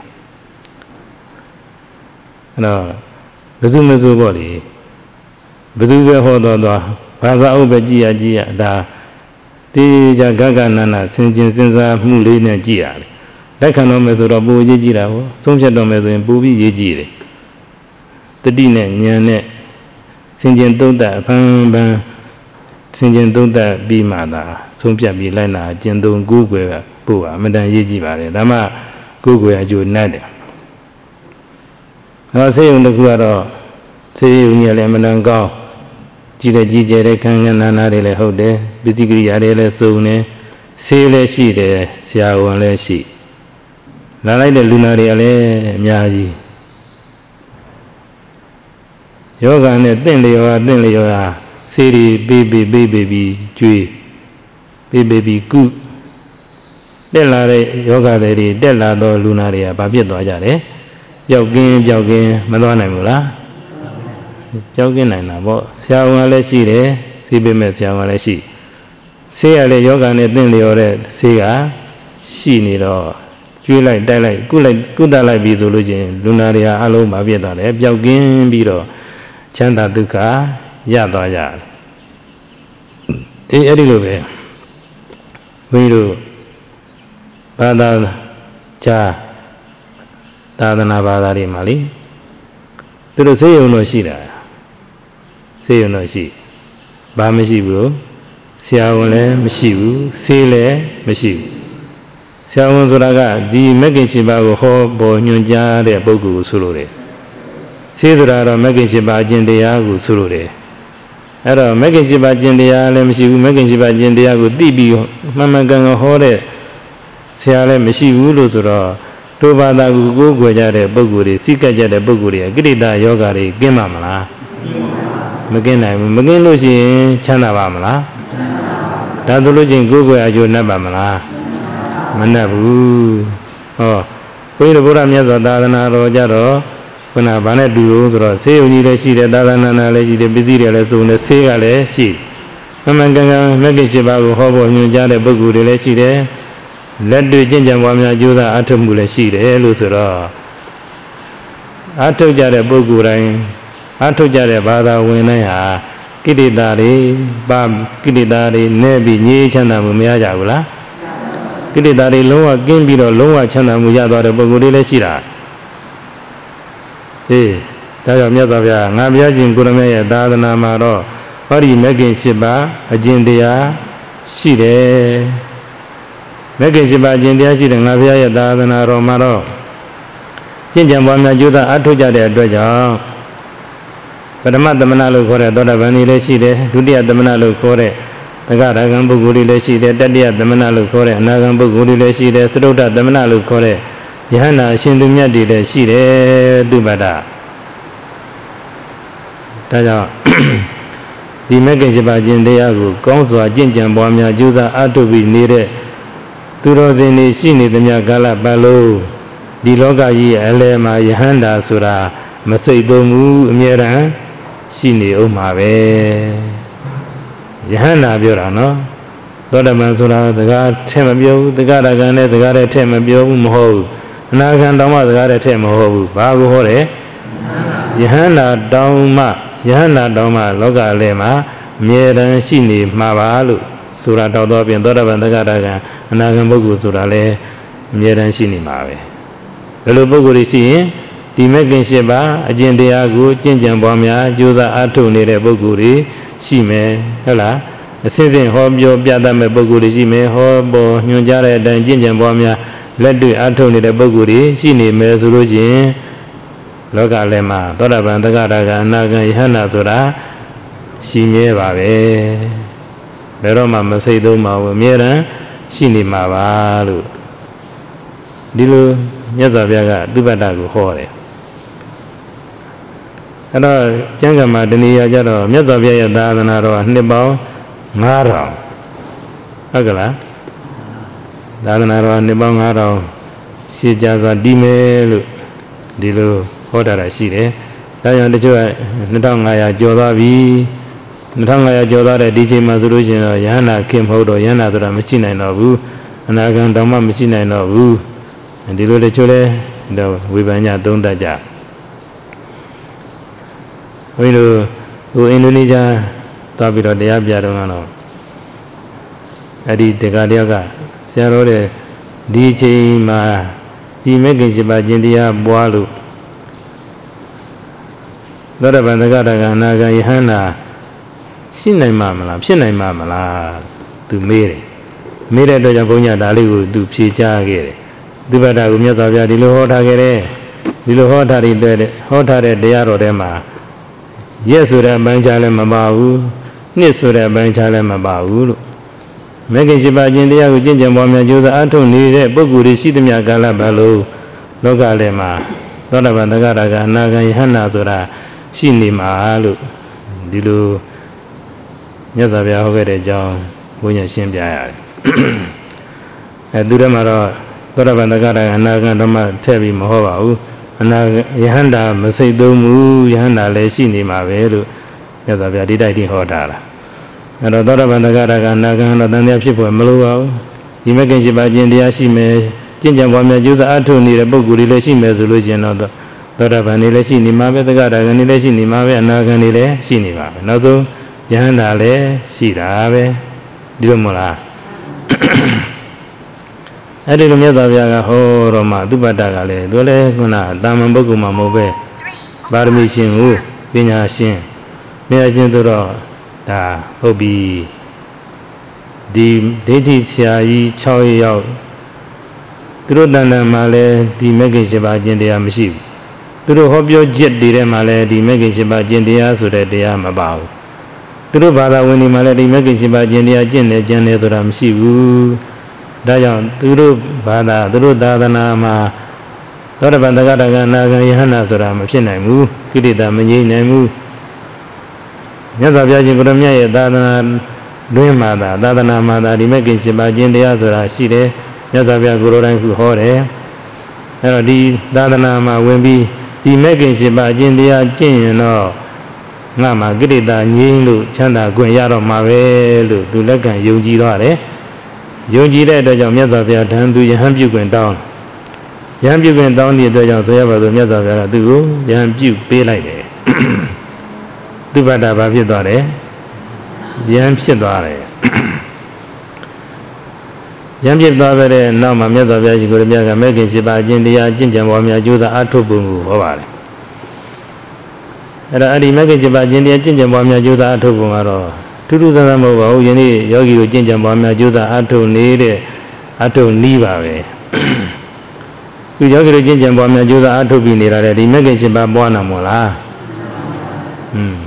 အဲ့တော့ဘယ်သူမဆိုပေါ့လေဘယ်သူပဲဟောတော်တော်ဘာသာအုပ်ပဲကြည်ရကြည်ရဒါတေချာဂဂနနာဆင်ခြင်စဉ်းစားမှုလေးနဲ့ကြည်ရတယ်လက်ခံတော်မယ်ဆိုတော့ပူရေးကြည့်တာကိုသုံးဖြတ်တော်မယ်ဆိုရင်ပူပြီးရေးကြည့်တယ်တတိနဲ့ဉာဏ်နဲ့ဆင်ခြင်သုံးသပ်အဖန်ဖန်ဆင်ခြင်သုံးသပ်ပြီးမှသာဆုံးဖြတ်ပြီးလိုက်နာကျင့်သုံးကိုးကွယ်ကပို့ပါအမှန်တန်ရေးကြည့်ပါတယ်ဒါမှကိုးကွယ်အကျိုးနဲ့တယ်ဟောဆေးရုံတစ်ခုကတော့ဆေးရုံကြီးလည်းအမှန်တန်ကောင်းကြည့်တဲ့ကြည်ကျဲတဲ့ခံခံနာနာတွေလည်းဟုတ်တယ်ပစ္စည်းကိရိယာတွေလည်းစုံတယ်ဆေးလည်းရှိတယ်ဆရာဝန်လည်းရှိလာလိုက်တဲ့လူနာတွေကလည်းအများကြီးယောဂနဲ့တင့်လျော်တင့်လျော်ဟာဆေးတွေပေးပေးပေးပေးပြီးကျွေးပေးပေးပြီးကုတက်လာတဲ့ယောဂတွေတက်လာတော့လူနာတွေကဘာဖြစ်သွားကြလဲပျောက်ကင်းပျောက်ကင်းမသွားနိုင်ဘူးလားပျောက်ကင်းနိုင်တာပေါ့ဆရာဝန်လည်းရှိတယ်ဆေးပေးမဲ့ဆရာဝန်လည်းရှိဆေးရလေယောဂနဲ့တင့်လျော်တဲ့ဆေးကရှိနေတော့ကျွေးလိုက်တိုက်လိုက်ကုလိုက်ကုသလိုက်ပြီးဆိုလို့ချင်းလူနာတွေဟာအလုံးမပြတ်သွားတယ်ပျောက်ကင်းပြီးတော့ချမ်းသာဒုက္ခရသွားကြတယ်အေးအဲ့ဒီလိုပဲဘုန်းကြီးတို့ဘာသာခြားသာသနာဘာသာတွေမှာလေသူတို့ဆေးရုံတော့ရှိတာဆေးရုံတော့ရှိဘာမရှိဘူးဆရာဝန်လည်းမရှိဘူးဆေးလည်းမရှိဘူးဆရာဝန်ဆိုတာကဒီမဂ္ဂင်၈ပါးကိုဟောပေါ်ညွှန်ကြားတဲ့ပုဂ္ဂိုလ်ကိုဆိုလိုတယ်ဆေးဆိုတာတော့မဂ္ဂင်၈ပါးအကျင့်တရားကိုဆိုလိုတယ်အဲ့တော့မဂ္ဂင်၈ပါးကျင့်တရားလည်းမရှိဘူးမဂ္ဂင်၈ပါးကျင့်တရားကိုသိပြီးမှန်မှန်ကန်ကန်ဟောတဲ့ဆရာလည်းမရှိဘူးလို့ဆိုတော့ဒုဘာသာကိုကိုးကွယ်ကြတဲ့ပုဂ္ဂိုလ်တွေစိတ်ကကြတဲ့ပုဂ္ဂိုလ်တွေကကိရိတာယောဂတွေကင်းပါမလားမကင်းနိုင်ဘူးမကင်းလို့ရှိရင်ချမ်းသာပါမလားဒါဆိုလို့ချင်းကိုးကွယ်အကျိုးနှက်ပါမလားမနှက်ဘူး哦，为了不让面子大的那罗家罗，不那把那丢了是吧？谁有你的事的大的那那来事的，不是的来做的，谁个来事？那么刚刚那个是把个好不人家的不顾的来事的，来对真正我们就是阿ထု木来事的，路是了。阿ထု家的不顾人，阿ထု家的把他为那呀，给你打的，把给你打的那比你强那么没有家伙啦。给你打的龙啊，跟比了龙啊，强那么家多的不顾的来事啦。诶，大家明白不呀？俺别进过了没有？大的那么多。ဟောဒီမဂ္ဂင်၈ပါးအကျင့်တရားရှိတယ်မဂ္ဂင်၈ပါးအကျင့်တရားရှိတယ်ငါဘုရားရဲ့သာသနာတော်မှာတော့ကျင့်ကြံပွားများကြိုးစားအထောက်ကြတဲ့အတွက်ကြောင့်ပထမသမဏလို့ခေါ်တဲ့သောတာပန်ကြီးလည်းရှိတယ်ဒုတိယသမဏလို့ခေါ်တဲ့သဂရဂံပုဂ္ဂိုလ်တွေလည်းရှိတယ်တတိယသမဏလို့ခေါ်တဲ့အနာဂံပုဂ္ဂိုလ်တွေလည်းရှိတယ်သရုတ်တသမဏလို့ခေါ်တဲ့ယဟန္တာအရှင်သူမြတ်တွေလည်းရှိတယ်သူပတ္တဒါကြောင့်ဒီမဂ္ဂင်၈ပါးကျင့်တရားကိုကောင်းစွာကျင့်ကြံပွားများကြိုးစားအားထုတ်ပြီးနေတဲ့သူတော်စင်တွေရှိနေသမျှကာလပတ်လုံးဒီလောကကြီးအလယ်မှာယဟန္တာဆိုတာမစိတ်သုံးဘူးအမြဲတမ်းရှိနေအောင်မှာပဲယဟန္တာပြောတာနော်သောတပန်ဆိုတာစကားထဲမပြောဘူးသဂရဂံနဲ့စကားထဲမပြောဘူးမဟုတ်ဘူးအနာဂံတောင်မှစကားထဲမဟုတ်ဘူးဘာကိုဟောတယ်ယဟန္တာတောင်မှယဟန္တာတောင်မှလောကလည်းမှာအမြဲတမ်းရှိနေမှာပါလို့ဆိုတာတောက်တော့ပြင်သောတပန်သဂရဂံအနာဂံပုဂ္ဂိုလ်ဆိုတာလည်းအမြဲတမ်းရှိနေမှာပဲဘယ်လိုပုဂ္ဂိုလ်ရှိရင်ဒီမဂ္ဂင်၈ပါးအကျင့်တရားကိုကျင့်ကြံပွားများကြိုးစားအားထုတ်နေတဲ့ပုဂ္ဂိုလ်တွေရှိမယ်ဟုတ်လားအစစ်စစ်ဟောပြောပြတတ်မဲ့ပုဂ္ဂိုလ်တွေရှိမယ်ဟောပေါ်ညွှန်ကြားတဲ့အတိုင်းကျင့်ကြံပွားများလက်တွေ့အားထုတ်နေတဲ့ပုဂ္ဂိုလ်တွေရှိနေမယ်ဆိုလို့ချင်းလောကလည်းမှာသောတာပန်သဂရဂံအနာဂံယဟန္တာဆိုတာရှိမြဲပါပဲဘယ်တော့မှမစိတ်သုံးပါဘူးအမြဲတမ်းရှိနေမှာပါလို့ဒီလိုမြတ်စွာဘုရားကသုဘတ္တကိုဟောတယ်အဲ့တော့ကျမ်းဂန်မှာတနည်းအားကြတော့မြတ်စွာဘုရားရဲ့သာသနာတော်နှစ်ပေါင်းငါးထောင်ဟုတ်ကလားသာသနာတော်နှစ်ပေါင်းငါးထောင်ရှင်းကြစွာတည်မယ်လို့ဒီလိုဟောတာရှိတယ်ဒါကြောင့်တချို့ကနှစ်ထောင်ငါးရာကျော်သွားပြီနှစ်ထောင်ငါးရာကျော်သွားတဲ့ဒီချိန်မှာဆိုလို့ရှိရင်တော့ယဟန္တာခင်မဟုတ်တော့ယဟန္တာဆိုတာမရှိနိုင်တော့ဘူးအနာဂံတောင်မှမရှိနိုင်တော့ဘူးဒီလိုတချို့လဲတော့ဝေဖန်ကြသုံးတတ်ကြဘုန်းကြီးတို့ဟိုအင်ဒိုနီးရှားသွားပြီးတော့တရားပြတော့ကတော့အဲ့ဒီတက္ကသကဆရာတော်တဲ့ဒီချိန်မှာဒီမဂ္ဂင်၈ပါးကျင့်တရားပွားလို့သောတပန်သဂရဂံအနာဂံယဟန္တာရှိနိုင်မှာမလားဖြစ်နိုင်မှာမလားသူမေးတယ်မေးတဲ့အတွက်ကြောင့်ဘုန်းကြီးဒါလေးကိုသူဖြေကြားခဲ့တယ်သုဘတ္တကိုမြတ်စွာဘုရားဒီလိုဟောထားခဲ့တယ်ဒီလိုဟောထားတဲ့ဟောထားတဲ့တရားတော်ထဲမှာရက်ဆိုတဲ့အပိုင်းခြားလည်းမပါဘူးနှစ်ဆိုတဲ့အပိုင်းခြားလည်းမပါဘူးလို့မဂ္ဂင်၈ပါးကျင့်တရားကိုကျင့်ကြံပွားများကြိုးစားအားထုတ်နေတဲ့ပုဂ္ဂိုလ်တွေရှိသမျှကာလပတ်လုံးလောကလည်းမှာသောတပန်သဂရဂံအနာဂံယဟန္တာဆိုတာရှိနေမှာလို့ဒီလိုမြတ်စွာဘုရားဟောခဲ့တဲ့အကြောင်းဘုရားရှင်းပြရတယ်အဲသူတည်းမှာတော့သောတပန်သဂရဂံအနာဂံဓမ္မထည့်ပြီးမဟောပါဘူးအနာယဟန္တာမစိတ်သုံးဘူးယဟန္တာလည်းရှိနေမှာပဲလို့မြတ်စွာဘုရားဒီတိုက်တိဟောတာလားအဲတော့သောတပန်သဂရဂံအနာဂံတော့တန်တရားဖြစ်ဖို့မလိုပါဘူးဒီမဂ္ဂင်၈ပါးကျင့်တရားရှိမယ်ကျင့်ကြံပွားများကြိုးစားအားထုတ်နေတဲ့ပုဂ္ဂိုလ်တွေလည်းရှိမယ်ဆိုလို့ရှိရင်တော့သောတပန်တွေလည်းရှိနေမှာပဲသဂရဂံတွေလည်းရှိနေမှာပဲအနာဂံတွေလည်းရှိနေပါပဲနောက်ဆုံးယဟန္တာလည်းရှိတာပဲဒီလိုမဟုတ်လားအဲ့ဒီလိုမြတ်စွာဘုရားကဟောတော်မှာသုဘတ္တကလည်းသူလည်းခုနတာမန်ပုဂ္ဂိုလ်မှမဟုတ်ပဲပါရမီရှင်ကိုပညာရှင်ပညာရှင်ဆိုတော့ဒါဟုတ်ပြီဒီဒိဋ္ဌိဆရာကြီး၆ယောက်သူတို့တဏ္ဍာမှာလည်းဒီမဂ္ဂင်၈ပါးကျင့်တရားမရှိဘူးသူတို့ဟောပြောချက်တွေထဲမှာလည်းဒီမဂ္ဂင်၈ပါးကျင့်တရားဆိုတဲ့တရားမပါဘူးသူတို့ဘာသာဝင်တွေမှာလည်းဒီမဂ္ဂင်၈ပါးကျင့်တရားကျင့်တယ်ကျင့်တယ်ဆိုတာမရှိဘူးဒါကြောင့်သူတို့ဘာသာသူတို့သာသနာမှာသောတပန်သဂရဂံအနာဂံယဟန္တာဆိုတာမဖြစ်နိုင်ဘူးကိလေသာမငြိမ်းနိုင်ဘူးမြတ်စွာဘုရားရှင်ကိုရမြတ်ရဲ့သာသနာတွင်မှာသာသာသနာမှာသာဒီမဂ္ဂင်၈ပါးကျင့်တရားဆိုတာရှိတယ်မြတ်စွာဘုရားကိုယ်တော်တိုင်ခုဟောတယ်အဲ့တော့ဒီသာသနာမှာဝင်ပြီးဒီမဲ့ခင်ရှိပါအကျင့်တရားကျင့်ရင်တော့ငါမှာကိရိတာငြိမ်းလို့ချမ်းသာခွင့်ရတော့မှာပဲလို့သူလက်ခံယုံကြည်တော့တယ်ယုံကြည်တဲ့အတွက်ကြောင့်မြတ်စွာဘုရားဓမ္မသူယဟန်ပြုခွင့်တောင်းယဟန်ပြုခွင့်တောင်းတဲ့အတွက်ကြောင့်ဆိုရပါစို့မြတ်စွာဘုရားကသူ့ကိုယဟန်ပြုပေးလိုက်တယ်သူပတ္တဘာဖြစ်သွားတယ်ယဟန်ဖြစ်သွားတယ်ယဟန်ဖြစ်သွားတဲ့နောက်မှာမြတ်စွာဘုရားရှင်ကိုရမြတ်ကမဲ့ခင်ရှိပါအကျင့်တရားအကျင့်ကြံပေါ်များကြိုးစားအားထုတ်ပုံကိုဟောပါတယ်အဲ့ဒါအဲ့ဒီမဲ့ခင်ရှိပါအကျင့်တရားအကျင့်ကြံပေါ်များကြိုးစားအားထုတ်ပုံကတော့ထူးထူးဆန်းဆန်းမဟုတ်ပါဘူးယနေ့ယောဂီကိုကျင့်ကြံပေါ်များကြိုးစားအားထုတ်နေတဲ့အထုတ်နီးပါပဲသူယောဂီကိုကျင့်ကြံပေါ်များကြိုးစားအားထုတ်ပြီးနေတာလေဒီမဲ့ခင်ရှိပါပွားနာမို့လားอืม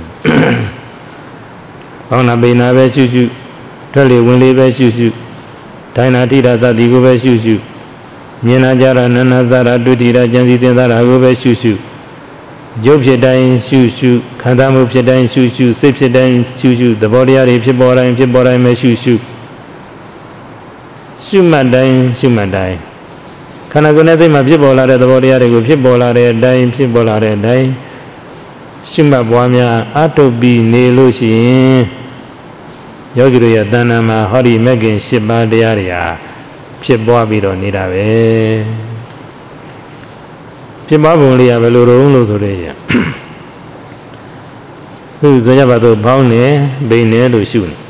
ဘောင်းနာပိနာပဲရှုရှုထွက်လေဝင်လေပဲရှုရှုဒိုင်နာတိရသတိကိုပဲရှုရှုမြင်နာကြတာနာနာသရာတွေ့တိရကြံစီသင်္သာရာကိုပဲရှုရှုရုပ်ဖြစ်တိုင်းရှုရှုခန္ဓာမှုဖြစ်တိုင်းရှုရှုစိတ်ဖြစ်တိုင်းရှုရှုသဘောတရားတွေဖြစ်ပေါ်တိုင်းဖြစ်ပေါ်တိုင်းပဲရှုရှုရှုမှတ်တိုင်းရှုမှတ်တိုင်းခန္ဓာကိုယ်နဲ့စိတ်မှာဖြစ်ပေါ်လာတဲ့သဘောတရားတွေကိုဖြစ်ပေါ်လာတဲ့အတိုင်းဖြစ်ပေါ်လာတဲ့အတိုင်းရှုမှတ်ပွားများအထုတ်ပြီးနေလို့ရှိရင်ယောဂီတို့ရဲ့တဏ္ဍာမှာဟောဒီမဂ်ခင်၈ပါးတရားတွေဟာဖြစ်ပွားပြီးတော့နေတာပဲဖြစ်ပွားပုံလေးကဘယ်လိုတုံးလို့ဆိုရရင်သူဆိုကြပါတော့ဘောင်းနေဘိနေလို့ရှုနေ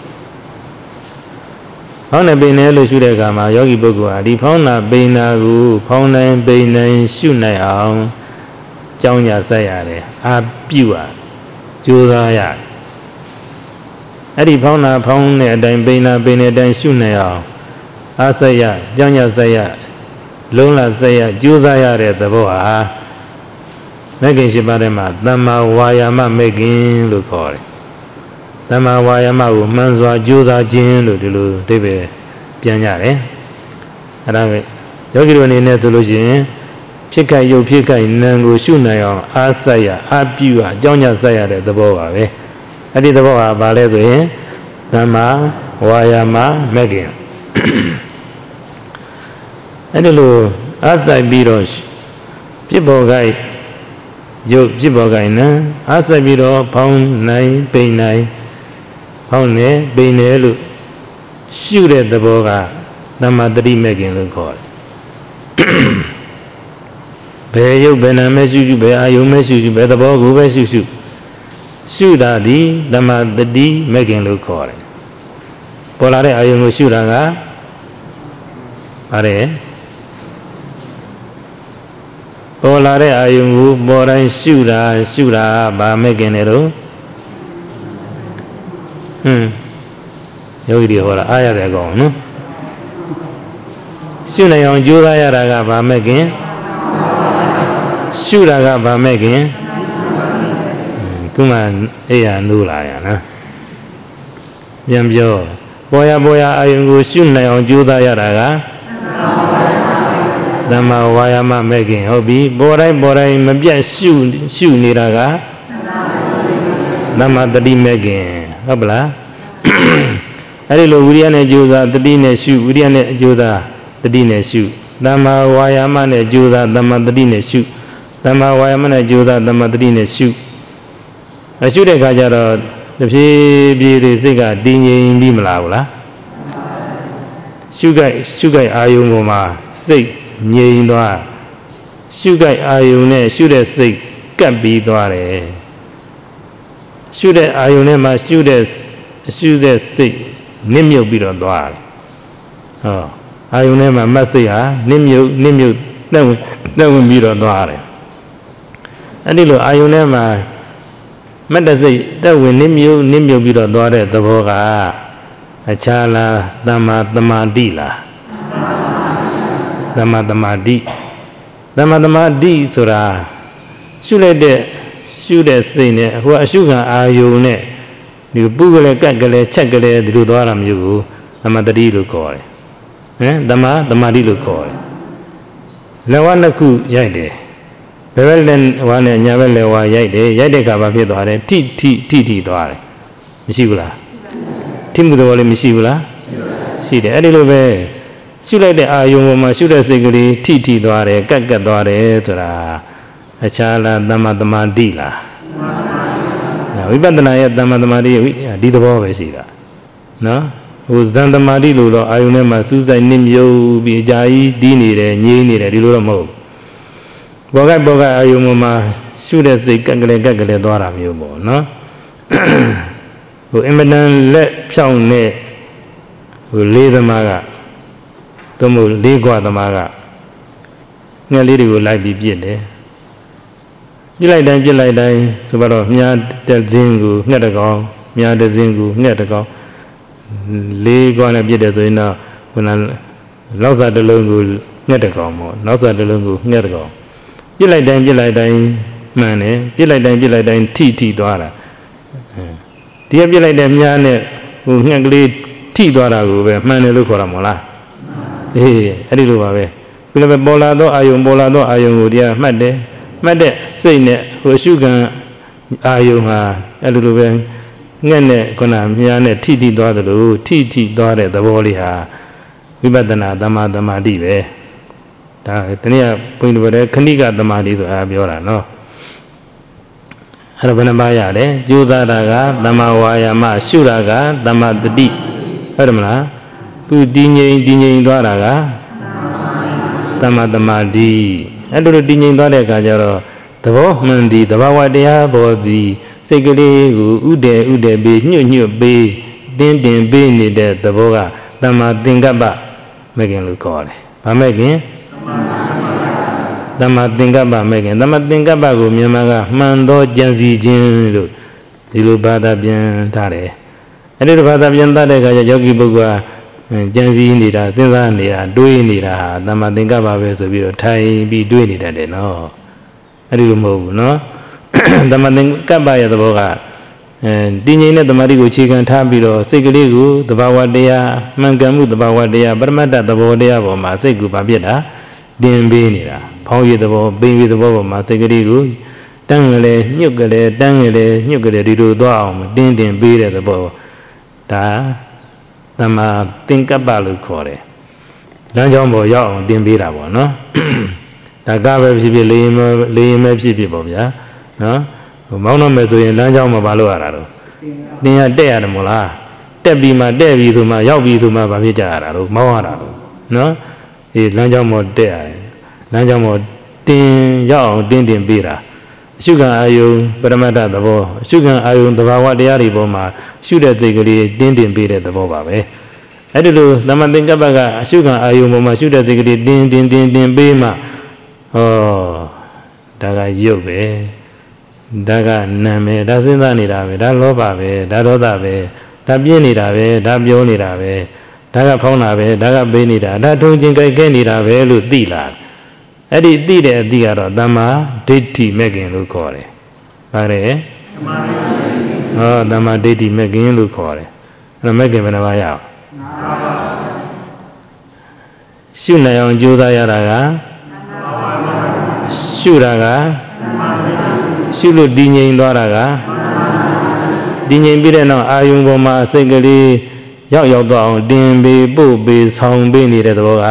ဘောင်းနေဘိနေလို့ရှုတဲ့အခါမှာယောဂီပုဂ္ဂိုလ်ဟာဒီဖောင်းနာဘိနာကိုဖောင်းနိုင်ဘိနိုင်ရှုနိုင်အောင်ကြောင်းညာဆက်ရတယ်အာပြုတ်ရကြိုးစားရအဲ့ဒီဖောင်းနာဖောင်းတဲ့အတိုင်းပိနာပိနေတဲ့အတိုင်းရှုနေအောင်အားဆက်ရကြောင်းညာဆက်ရလုံးလာဆက်ရကြိုးစားရတဲ့သဘောဟာမဂ္ဂင်၈ပါးထဲမှာသမ္မာဝါယာမမဂ္ဂင်လို့ခေါ်တယ်သမ္မာဝါယာမကိုမှန်စွာကြိုးစားခြင်းလို့ဒီလိုအဓိပ္ပာယ်ပြန်ကြတယ်အဲ့ဒါပဲယောဂီတို့အနေနဲ့ဆိုလို့ရှိရင်ဖြစ်ခိုက်ရုပ်ဖြစ်ခိုက်နာမ်ကိုရှုနိုင်အောင်အားဆက်ရအားပြုရအကြောင်းညာဆက်ရတဲ့သဘောပါပဲအဲ့ဒီသဘောဟာဘာလဲဆိုရင်သမ္မာဝါယာမမဂ္ဂင်အဲ့ဒီလိုအားဆက်ပြီးတော့ဖြစ်ပေါ်ခိုက်ရုပ်ဖြစ်ပေါ်ခိုက်နာမ်အားဆက်ပြီးတော့ဖောင်းနိုင်ပိန်နိုင်ဖောင်းနေပိန်နေလို့ရှုတဲ့သဘောကသမ္မာတတိမဂ္ဂင်လို့ခေါ်တယ်ဘယ်ရုပ်ဘယ်နာမဲ့ရှုရှုဘယ်အာယုံမဲ့ရှုရှုဘယ်သဘောကိုပဲရှုရှုရှုတာဒီသမ္မာတတိမဂ္ဂင်လို့ခေါ်တယ်ပေါ်လာတဲ့အာယုံကိုရှုတာကပါတယ်ပေါ်လာတဲ့အာယုံကိုပေါ်တိုင်းရှုတာရှုတာဗာမဂ္ဂင်တယ်လို့ဟွန်းယောဂီတွေဟောတာအားရတဲ့ကောင်နော်ရှုနိုင်အောင်ကြိုးစားရတာကဗာမဂ္ဂင်ရှုတာကဗာမဲ့ခင်ခုမှအဲ့ရနိုးလာရနော်ပြန်ပြောပေါ်ရပေါ်ရအာယုံကိုရှုနိုင်အောင်ကြိုးစားရတာကသမ္မာဝါယာမမဲ့ခင်ဟုတ်ပြီပေါ်တိုင်းပေါ်တိုင်းမပြတ်ရှုရှုနေတာကသမ္မာတတိမဲ့ခင်ဟုတ်ပလားအဲ့ဒီလိုဝိရိယနဲ့ကြိုးစားတတိနဲ့ရှုဝိရိယနဲ့အကျိုးစားတတိနဲ့ရှုသမ္မာဝါယာမနဲ့ကြိုးစားသမ္မာတတိနဲ့ရှုသမ္မာဝါယာမနဲ့ကြိုးစားသမ္မာတတိနဲ့ရှုအရှုတဲ့အခါကျတော့တဖြည်းဖြည်းလေးစိတ်ကတည်ငြိမ်ပြီးမလားဘူးလားရှုခိုက်ရှုခိုက်အာယုံပေါ်မှာစိတ်ငြိမ်သွားရှုခိုက်အာယုံနဲ့ရှုတဲ့စိတ်ကပ်ပြီးသွားတယ်ရှုတဲ့အာယုံနဲ့မှရှုတဲ့ရှုတဲ့စိတ်နစ်မြုပ်ပြီးတော့သွားတယ်ဟောအာယုံနဲ့မှမတ်စိတ်ဟာနစ်မြုပ်နစ်မြုပ်နှက်ဝင်နှက်ဝင်ပြီးတော့သွားတယ်အဲ့ဒီလိုအာယုန်ထဲမှာမတ်တစိတ်တက်ဝင်နစ်မြုပ်နစ်မြုပ်ပြီးတော့သွားတဲ့သဘောကအခြားလားသမ္မာသမာဓိလားသမ္မာသမာဓိသမ္မာသမာဓိဆိုတာရှုလိုက်တဲ့ရှုတဲ့စိတ်နဲ့ဟိုအရှုခံအာယုန်နဲ့ဒီပုကလေးကက်ကလေးချက်ကလေးဒီလိုသွားတာမျိုးကိုသမ္မာတတိလို့ခေါ်တယ်ဟမ်သမ္မာသမာဓိလို့ခေါ်တယ်လက်ဝါးနှစ်ခုရိုက်တယ်ဘယ်ဘက်လက်ဝါးနဲ့ညာဘက်လက်ဝါးရိုက်တယ်ရိုက်တဲ့အခါဘာဖြစ်သွားတယ်ထိထိထိထိသွားတယ်မရှိဘူးလားထိမှုသဘောလေးမရှိဘူးလားရှိတယ်အဲ့ဒီလိုပဲရှုလိုက်တဲ့အာယုံပေါ်မှာရှုတဲ့စိတ်ကလေးထိထိသွားတယ်ကက်ကက်သွားတယ်ဆိုတာအခြားလားသမ္မာသမာဓိလားဝိပဿနာရဲ့သမ္မာသမာဓိဒီသဘောပဲရှိတာနော်ဟိုဇန်သမာဓိလို့တော့အာယုန်ထဲမှာစူးစိုက်နစ်မြုပ်ပြီးအကြာကြီးတီးနေတယ်ငြိမ်းနေတယ်ဒီလိုတော့မဟုတ်ဘောကဘောကအာယုန်မှာရှုတဲ့စိတ်ကက်ကလေးကက်ကလေးသွားတာမျိုးပေါ့နော်ဟိုအင်မတန်လက်ဖြောင်းတဲ့ဟိုလေးသမားကသို့မဟုတ်လေးကွာသမားကငှက်လေးတွေကိုလိုက်ပြီးပြစ်တယ်ပြစ်လိုက်တိုင်းပြစ်လိုက်တိုင်းဆိုတော့မြားတဲ့ဇင်းကိုငှက်တကောင်မြားတဲ့ဇင်းကိုငှက်တကောင်လေးကွာနဲ့ပြစ်တယ်ဆိုရင်တော့ခုနလောက်စားတစ်လုံးကိုငှက်တကောင်ပေါ့နောက်စားတစ်လုံးကိုငှက်တကောင်ပြစ်လိုက်တိုင်းပြစ်လိုက်တိုင်းမှန်တယ်ပြစ်လိုက်တိုင်းပြစ်လိုက်တိုင်းထိထိသွားတာဒီကပြစ်လိုက်တဲ့မြားနဲ့ဟိုငှက်ကလေးထိသွားတာကိုပဲမှန်တယ်လို့ခေါ်တာမဟုတ်လားအေးအဲ့ဒီလိုပါပဲဒီလိုပဲပေါ်လာသောအာယုံပေါ်လာသောအာယုံကိုတရားမှတ်တယ်မှတ်တဲ့စိတ်နဲ့ဟိုရှုခံအာယုံဟာအဲ့လိုလိုပဲငှက်နဲ့ခုနမြားနဲ့ထိထိသွားသလိုထိထိသွားတဲ့သဘောလေးဟာဝိပဿနာသမ္မာသမာဓိပဲဒါတနည်းဘုန်းကြီးတို့ခဏိကသမာဓိဆိုအားပြောတာနော်အဲ့တော့ဘယ်နှပါးရလဲကြိုးစားတာကသမ္မာဝါယာမရှုတာကသမ္မာတတိဟုတ်တယ်မလားသူတည်ငြိမ်တည်ငြိမ်သွားတာကသမ္မာသမာဓိအဲ့လိုလိုတည်ငြိမ်သွားတဲ့အခါကျတော့သဘောမှန်သည်သဘာဝတရားပေါ်သည်စိတ်ကလေးကိုဥဒဲဥဒဲပေးညွတ်ညွတ်ပေးတင်းတင်ပေးနေတဲ့သဘောကသမ္မာသင်္ကပ္ပမဲ့ခင်လို့ခေါ်တယ်။ဘာမဲ့ခင်သမ္မာသင်္ကပ္ပမဲ့ခင်သမ္မာသင်္ကပ္ပကိုမြန်မာကမှန်သောကြံစည်ခြင်းလို့ဒီလိုဘာသာပြန်ထားတယ်။အဲ့ဒီလိုဘာသာပြန်ထားတဲ့အခါကျယောဂီပုဂ္ဂိုလ်ကကြံစည်နေတာစဉ်းစားနေတာတွေးနေတာဟာသမ္မာသင်္ကပ္ပပဲဆိုပြီးတော့ထိုင်ပြီးတွေးနေတတ်တယ်နော်။အဲ့ဒီလိုမဟုတ်ဘူးနော်။သမ္မာသင်္ကပ္ပရဲ့သဘောကအဲတည်ငြိမ်တဲ့သမာဓိကိုအခြေခံထားပြီးတော့စိတ်ကလေးကိုသဘာဝတရားမှန်ကန်မှုသဘာဝတရားပရမတ္တသဘောတရားပေါ်မှာစိတ်ကိုဗာပြစ်တာတင်ပေးနေတာဖောင်းရည်သဘောပိန်ရည်သဘောပေါ်မှာစိတ်ကလေးကိုတန်းကလေးညှုတ်ကလေးတန်းကလေးညှုတ်ကလေးဒီလိုသွားအောင်တင်းတင်ပေးတဲ့သဘောဒါသမ္မာသင်္ကပ္ပလို့ခေါ်တယ်လမ်းကြောင်းပေါ်ရောက်အောင်တင်ပေးတာပေါ့နော်ဒါကပဲဖြစ်ဖြစ်လေရင်လေရင်ပဲဖြစ်ဖြစ်ပေါ့ဗျာနော်မောင်းတော့မယ်ဆိုရင်လမ်းကြောင်းမှာမလုပ်ရတာတော့သင်ရတက်ရတယ်မို့လားတက်ပြီးမှတက်ပြီးဆိုမှရောက်ပြီးဆိုမှဗာဖြစ်ကြရတာတော့မောင်းရတာတော့နော်အေးလမ်းကြောင်းပေါ်တက်ရတယ်လမ်းကြောင်းပေါ်တင်ရောက်အောင်တင်းတင်ပေးတာအရှုခံအာယုံပရမတ္ထသဘောအရှုခံအာယုံသဘာဝတရားတွေပေါ်မှာရှုတဲ့စိတ်ကလေးတင်းတင်ပေးတဲ့သဘောပါပဲအဲ့ဒီလိုသမသင်္ကပ္ပကအရှုခံအာယုံပေါ်မှာရှုတဲ့စိတ်ကလေးတင်းတင်းတင်းတင်းပေးမှဟောဒါကရုပ်ပဲဒါကနာမည်ဒါစဉ်းစားနေတာပဲဒါလောဘပဲဒါဒေါသပဲဒါပြင်းနေတာပဲဒါပြောနေတာပဲဒါကဖောင်းတာပဲဒါကပေးနေတာဒါထုံချင်းကြိုက်ခဲနေတာပဲလို့သိလာအဲ့ဒီသိတဲ့အသိကတော့သမ္မာဒိဋ္ဌိမဲ့ခင်လို့ခေါ်တယ်။ပါတယ်။ဟောသမ္မာဒိဋ္ဌိမဲ့ခင်လို့ခေါ်တယ်။အဲ့မဲ့ခင်ဘယ်နှပါးရအောင်။ရှုနိုင်အောင်ကြိုးစားရတာကရှုတာကရှုလို့တည်ငြိမ်သွားတာကတည်ငြိမ်ပြီးတဲ့နောက်အာယုံပေါ်မှာစိတ်ကလေးရောက်ရောက်သွားအောင်တင်ပေးပို့ပေးဆောင်ပေးနေတဲ့သဘောက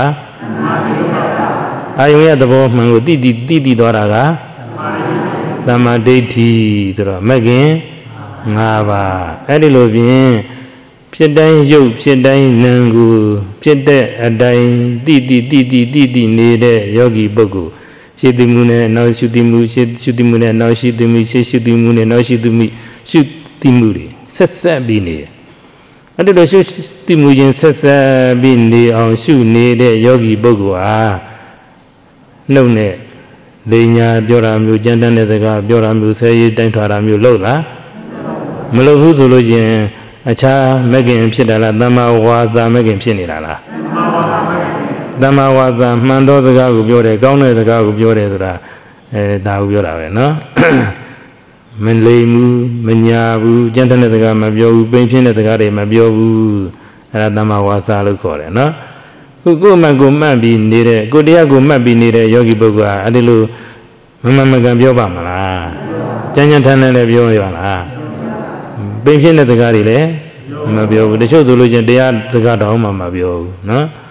အာယုံရဲ့သဘောမှန်ကိုတိတိတိတိသွားတာကသမ္မာဒိဋ္ဌိဆိုတော့မကင်၅ပါးအဲ့ဒီလိုဖြင့်ဖြစ်တိုင်းရုပ်ဖြစ်တိုင်းနာမ်ကိုဖြစ်တဲ့အတိုင်းတိတိတိတိတိတိနေတဲ့ယောဂီပုဂ္ဂိုလ်ရှိတိမှုနဲ့နောက်ရှိတိမှုရှိရှိတိမှုနဲ့နောက်ရှိတိမှုရှိရှိတိမှုနဲ့နောက်ရှိတိမှုရှိတိမှုတွေဆက်ဆက်ပြီးနေတယ်အဲ့ဒီလိုရှိတိမှုချင်းဆက်ဆက်ပြီးနေအောင်ရှုနေတဲ့ယောဂီပုဂ္ဂိုလ်ဟာနှုတ်နဲ့လိညာပြောတာမျိုးကြမ်းတမ်းတဲ့စကားပြောတာမျိုးဆဲရေးတိုင်းထွာတာမျိုးလုပ်လားမလုပ်ဘူးဆိုလို့ချင်းအခြားမဂ္ဂင်ဖြစ်တာလားသမ္မာဝါစာမဂ္ဂင်ဖြစ်နေတာလားသမ္မာဝါစာမှန်သောစကားကိုပြောတယ်ကောင်းတဲ့စကားကိုပြောတယ်ဆိုတာအဲဒါကိုပြောတာပဲနော်မလိမ်ဘူးမညာဘူးကြမ်းတမ်းတဲ့စကားမပြောဘူးပိန်ဖြစ်တဲ့စကားတွေမပြောဘူးအဲဒါသမ္မာဝါစာလို့ခေါ်တယ်နော်ခုကိုယ်မှကိုမှတ်ပြီးနေတဲ့ကိုတရားကိုမှတ်ပြီးနေတဲ့ယောဂီပုဂ္ဂိုလ်ဟာအဲ့ဒီလိုမမမကန်ပြောပါမလားကြမ်းကြမ်းထမ်းထမ်းလည်းပြောရလားပိန်ဖြစ်တဲ့စကားတွေလည်းမပြောဘူးတချို့ဆိုလို့ချင်းတရားစကားတောင်မှမပြောဘူးနော်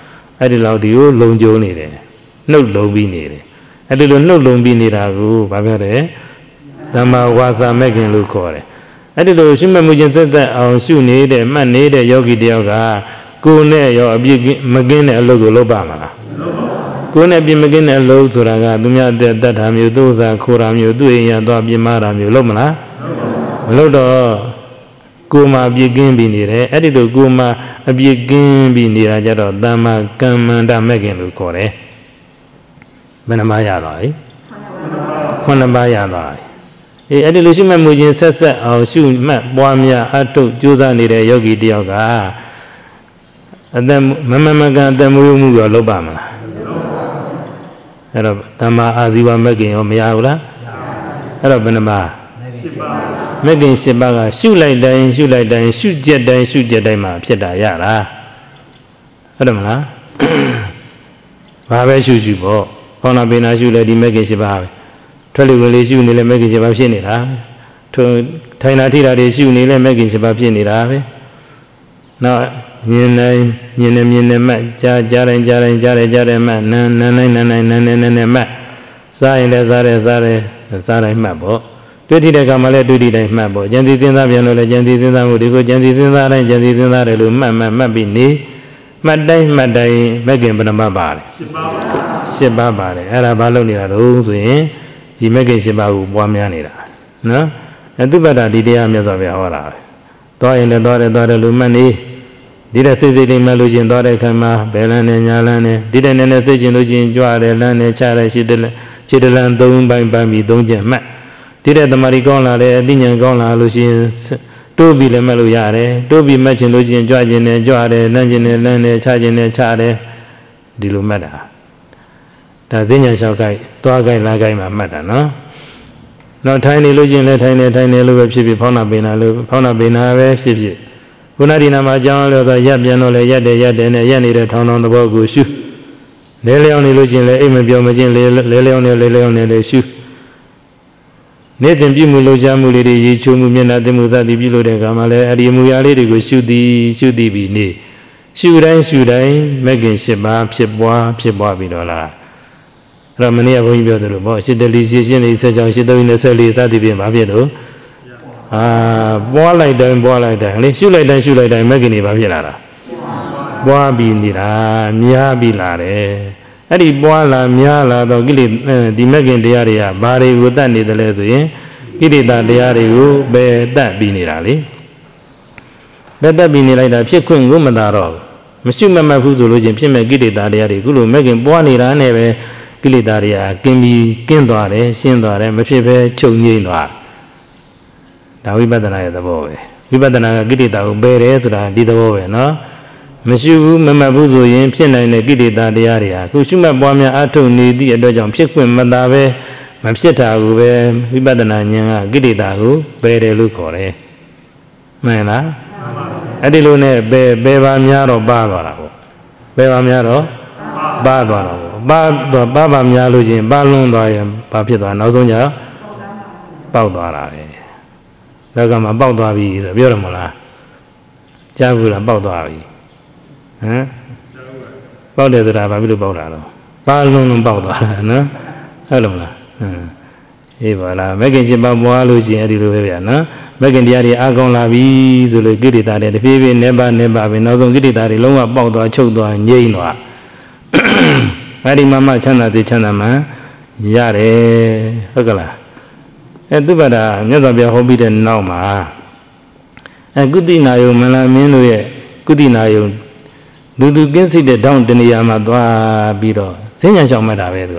အဲ့ဒီလောက်ဒီကိုလုံကျုံနေတယ်နှုတ်လုံပြီးနေတယ်အဲ့ဒီလိုနှုတ်လုံပြီးနေတာကိုဘာပြောတယ်ဓမ္မဝါစာမဲ့ခင်လို့ခေါ်တယ်အဲ့ဒီလိုရှုမှတ်မှုချင်းသက်သက်အောင်ရှုနေတဲ့မှတ်နေတဲ့ယောဂီတယောက်ကကိုယ်နဲ့ရောအပြစ်မကင်းတဲ့အလုပ်ကိုလုပ်ပါမလားကိုယ်နဲ့အပြစ်မကင်းတဲ့အလုပ်ဆိုတာကသူများတဲ့တတ်တာမျိုးသူ့ဥစားခိုးတာမျိုးသူ့အိမ်ရသွားပြမတာမျိုးလုပ်မလားမလုပ်တော့ကိုယ်မှာအပြစ်ကင်းပြီးနေတယ်အဲ့ဒီလိုကိုယ်မှာအပြစ်ကင်းပြီးနေတာကြတော့တမ္မာကမ္မန္တမဲ့ခင်လို့ခေါ်တယ်ဘယ်နှပါးရသွားပြီခုနှစ်ပါးရသွားပြီအေးအဲ့ဒီလိုရှုမှတ်မှုချင်းဆက်ဆက်အောင်ရှုမှတ်ပွားများအထုတ်ကြိုးစားနေတဲ့ယောဂီတယောက်ကအတ္တမမမကန်အတ္တမွေးမှုရောလုပ်ပါမလားအဲ့တော့တမ္မာအာဇီဝမဲ့ခင်ရောမရဘူးလားအဲ့တော့ဘယ်နှပါးမဲ့ခင်၈ပါးကရှုလိုက်တိုင်းရှုလိုက်တိုင်းရှုကြက်တိုင်းရှုကြက်တိုင်းမှာဖြစ်တာရတာဟုတ်တယ်မလားဘာပဲရှုရှုပေါ့ဖောင်းနာပိနာရှုလဲဒီမဲ့ခင်၈ပါးပဲထွက်လေဝင်လေရှုနေလဲမဲ့ခင်၈ပါးဖြစ်နေတာထိုထိုင်တာထိတာတွေရှုနေလဲမဲ့ခင်၈ပါးဖြစ်နေတာပဲနောက်မြင်တိုင်းမြင်နေမြင်နေမှကြားကြားတိုင်းကြားတိုင်းကြားတယ်ကြားတယ်မှနန်းနန်းတိုင်းနန်းတိုင်းနန်းနန်းနန်းနန်းမှစားရင်လည်းစားတယ်စားတယ်စားတိုင်းမှပေါ့တွေ့ထိတဲ့ကမှလည်းတွေ့ထိတိုင်းမှတ်ပေါ့ဉာဏ်သိစဉ်းစားပြန်လို့လည်းဉာဏ်သိစဉ်းစားမှုဒီကိုဉာဏ်သိစဉ်းစားတိုင်းဉာဏ်သိစဉ်းစားတယ်လို့မှတ်မှတ်မှတ်ပြီးနေမှတ်တိုင်းမှတ်တိုင်းမဲ့ခင်ဘယ်နှပါးပါတယ်၈ပါးပါတယ်အဲ့ဒါဘာလို့နေတာတော့ဆိုရင်ဒီမဲ့ခင်၈ပါးကိုပွားများနေတာနော်အတုပ္ပတ္တဒီတရားမြတ်စွာဘုရားဟောတာပဲသွားရင်လည်းသွားတယ်သွားတယ်လို့မှတ်နေဒီတဲ့စိတ်စိတ်လေးမှတ်လို့ချင်းသွားတဲ့ခံမှာဘယ်လန်းနဲ့ညာလန်းနဲ့ဒီတဲ့နဲ့နဲ့သိချင်းလို့ချင်းကြွတယ်လန်းနဲ့ချတယ်ရှိတယ်ခြေတလန်းသုံးပိုင်းပန်းပြီးသုံးချက်မှတ်ဒီတဲ့တမာရီကောင်းလာတယ်အသိဉာဏ်ကောင်းလာလို့ရှိရင်တိုးပြီးလည်းမှတ်လို့ရတယ်တိုးပြီးမှတ်ချင်းလို့ချင်းကြွချင်းနဲ့ကြွတယ်လန်းချင်းနဲ့လန်းနဲ့ချချင်းနဲ့ချတယ်ဒီလိုမှတ်တာဒါသိဉာဏ်လျှောက်ခိုက်သွားခိုက်လာခိုက်မှာမှတ်တာနော်နောက်ထိုင်နေလို့ချင်းလည်းထိုင်နေထိုင်နေလို့ပဲဖြစ်ဖြစ်ဖောင်းနာပင်နာလို့ဖောင်းနာပင်နာပဲဖြစ်ဖြစ်ခုနဒီနာမှာအကြောင်းလို့ဆိုရက်ပြန်တော့လေရက်တယ်ရက်တယ်နဲ့ရက်နေတဲ့ထောင်းထောင်းသဘောကိုရှုလဲလျောင်းနေလို့ချင်းလည်းအိမ်မပြောမချင်းလဲလဲလျောင်းနေလဲလျောင်းနေလေရှုနေ့စဉ်ပြုမှုလှုပ်ရှားမှုလေးတွေရေချိုးမှုမျက်နှာသိမှုသတိပြုလို့တဲ့အခါမှာလည်းအဒီမူရာလေးတွေကိုရှုသည်ရှုသည်ပြီးနေရှုတိုင်းရှုတိုင်းမဂ္ဂင်၈ပါးဖြစ်ပွားဖြစ်ပွားပြီးတော့လားအဲ့တော့မနေ့ကဘုန်းကြီးပြောသလိုပေါ့ရှစ်တလီရှစ်ရှင်းလေးဆက်ကြောင်ရှစ်သုံးနဲ့ဆက်လေးစသည်ဖြင့်ဘာဖြစ်လို့အာပွားလိုက်တိုင်းပွားလိုက်တိုင်းလေရှုလိုက်တိုင်းရှုလိုက်တိုင်းမဂ္ဂင်တွေဘာဖြစ်လာတာပွားပြီးနေတာများပြီးလာတယ်အဲ့ဒီပွားလာများလာတော့ကိလေသာဒီမဂ္ဂင်တရားတွေကဘာတွေကိုတတ်နေတယ်လဲဆိုရင်ကိလေသာတရားတွေကိုပဲတတ်ပြီးနေတာလေပဲတတ်ပြီးနေလိုက်တာဖြစ်ခွင့်ကိုမသာတော့မရှုမမှတ်ဘူးဆိုလို့ချင်းဖြစ်မဲ့ကိလေသာတရားတွေခုလိုမဂ္ဂင်ပွားနေတာနဲ့ပဲကိလေသာတွေကကင်းပြီးကင်းသွားတယ်ရှင်းသွားတယ်မဖြစ်ပဲချုပ်ငြိမ့်သွားဒါဝိပဿနာရဲ့သဘောပဲဝိပဿနာကကိလေသာကိုပယ်တယ်ဆိုတာဒီသဘောပဲနော်မရှိဘူးမမှတ်ဘူးဆိုရင်ဖြစ်နိုင်တဲ့ကိလေသာတရားတွေဟာခုရှုမှတ်ပွားများအထုတ်နေသည့်အတွက်ကြောင့်ဖြစ်ခွင့်မသာပဲမဖြစ်တာကိုပဲဝိပဿနာဉာဏ်ကကိလေသာကိုပယ်တယ်လို့ခေါ်တယ်မှန်လားအဲ့ဒီလိုနဲ့ပယ်ပယ်ပါများတော့ပါသွားတာပေါ့ပယ်ပါများတော့ပါသွားတာပေါ့ပါတော့ပါပါများလို့ချင်းပါလွန်းသွားရင်ဘာဖြစ်သွားနောက်ဆုံးကျပေါက်သွားတာပဲဒါကမှပေါက်သွားပြီဆိုပြောရမလားကြားဘူးလားပေါက်သွားပြီဟမ်ပေါက်တယ်ဆိုတာဘာဖြစ်လို့ပေါက်တာတော့ပါလုံးလုံးပေါက်သွားတာနော်ဟုတ်လို့မလားဟမ်အေးပါလားမဂ္ဂင်၈ပါးပွားလို့ရှိရင်အဲ့ဒီလိုပဲဗျာနော်မဂ္ဂင်တရားတွေအားကောင်းလာပြီဆိုလို့ကိလေသာတွေတဖြည်းဖြည်းနေပါနေပါပဲနောက်ဆုံးကိလေသာတွေလုံးဝပေါက်သွားချုပ်သွားငြိမ့်သွားအဲ့ဒီမှာမှချမ်းသာသေးချမ်းသာမှရတယ်ဟုတ်ကလားအဲသူပ္ပဒါမြတ်စွာဘုရားဟောပြီးတဲ့နောက်မှာအဲကုသိနာယုံမလာမင်းတို့ရဲ့ကုသိနာယုံလူသူကင်းစိတ်တဲ့တောင်းတနေရာမှာသွားပြီးတော့ဈဉ္ညာရှောင်မှတ်တာပဲသူက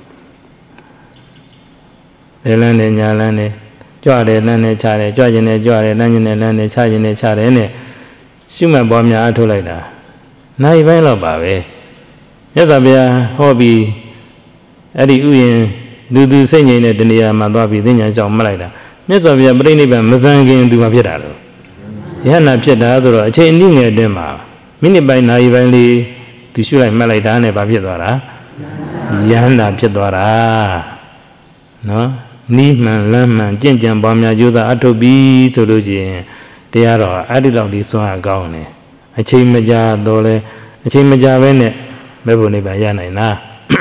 လေလန်းနဲ့ညာလန်းနဲ့ကြွတယ်လန်းနဲ့ချတယ်ကြွခြင်းနဲ့ကြွတယ်လန်းခြင်းနဲ့လန်းနဲ့ချခြင်းနဲ့ချတယ်နဲ့ရှုမှတ်ပေါ်များအထုတ်လိုက်တာနိုင်ပိုင်းတော့ပါပဲမြတ်စွာဘုရားဟောပြီးအဲ့ဒီဥယျာဉ်လူသူစိတ်ငြိမ်တဲ့တနေရာမှာသွားပြီးဈဉ္ညာရှောင်မှတ်လိုက်တာမြတ်စွာဘုရားပြိဋိဘံမစံခင်သူမှာဖြစ်တာလို့ယဟနာဖြစ်တာဆိုတော့အချိန်အနည်းငယ်အတွင်းမှာမိနစ်ပိုင်းနာရီပိုင်းလေးသူရှုလိုက်မှတ်လိုက်တာနဲ့ဘာဖြစ်သွားတာယဟနာဖြစ်သွားတာနော်နီးမှန်လမ်းမှန်ကြင့်ကြံပွားများကြိုးစားအထုတ်ပြီးဆိုလို့ရှိရင်တရားတော်အဲ့ဒီလောက်ဒီစွမ်းအကောင်းတယ်အချိန်မကြာတော့လဲအချိန်မကြာပဲနဲ့မဲ့ဖို့နိဗ္ဗာန်ရနိုင်လား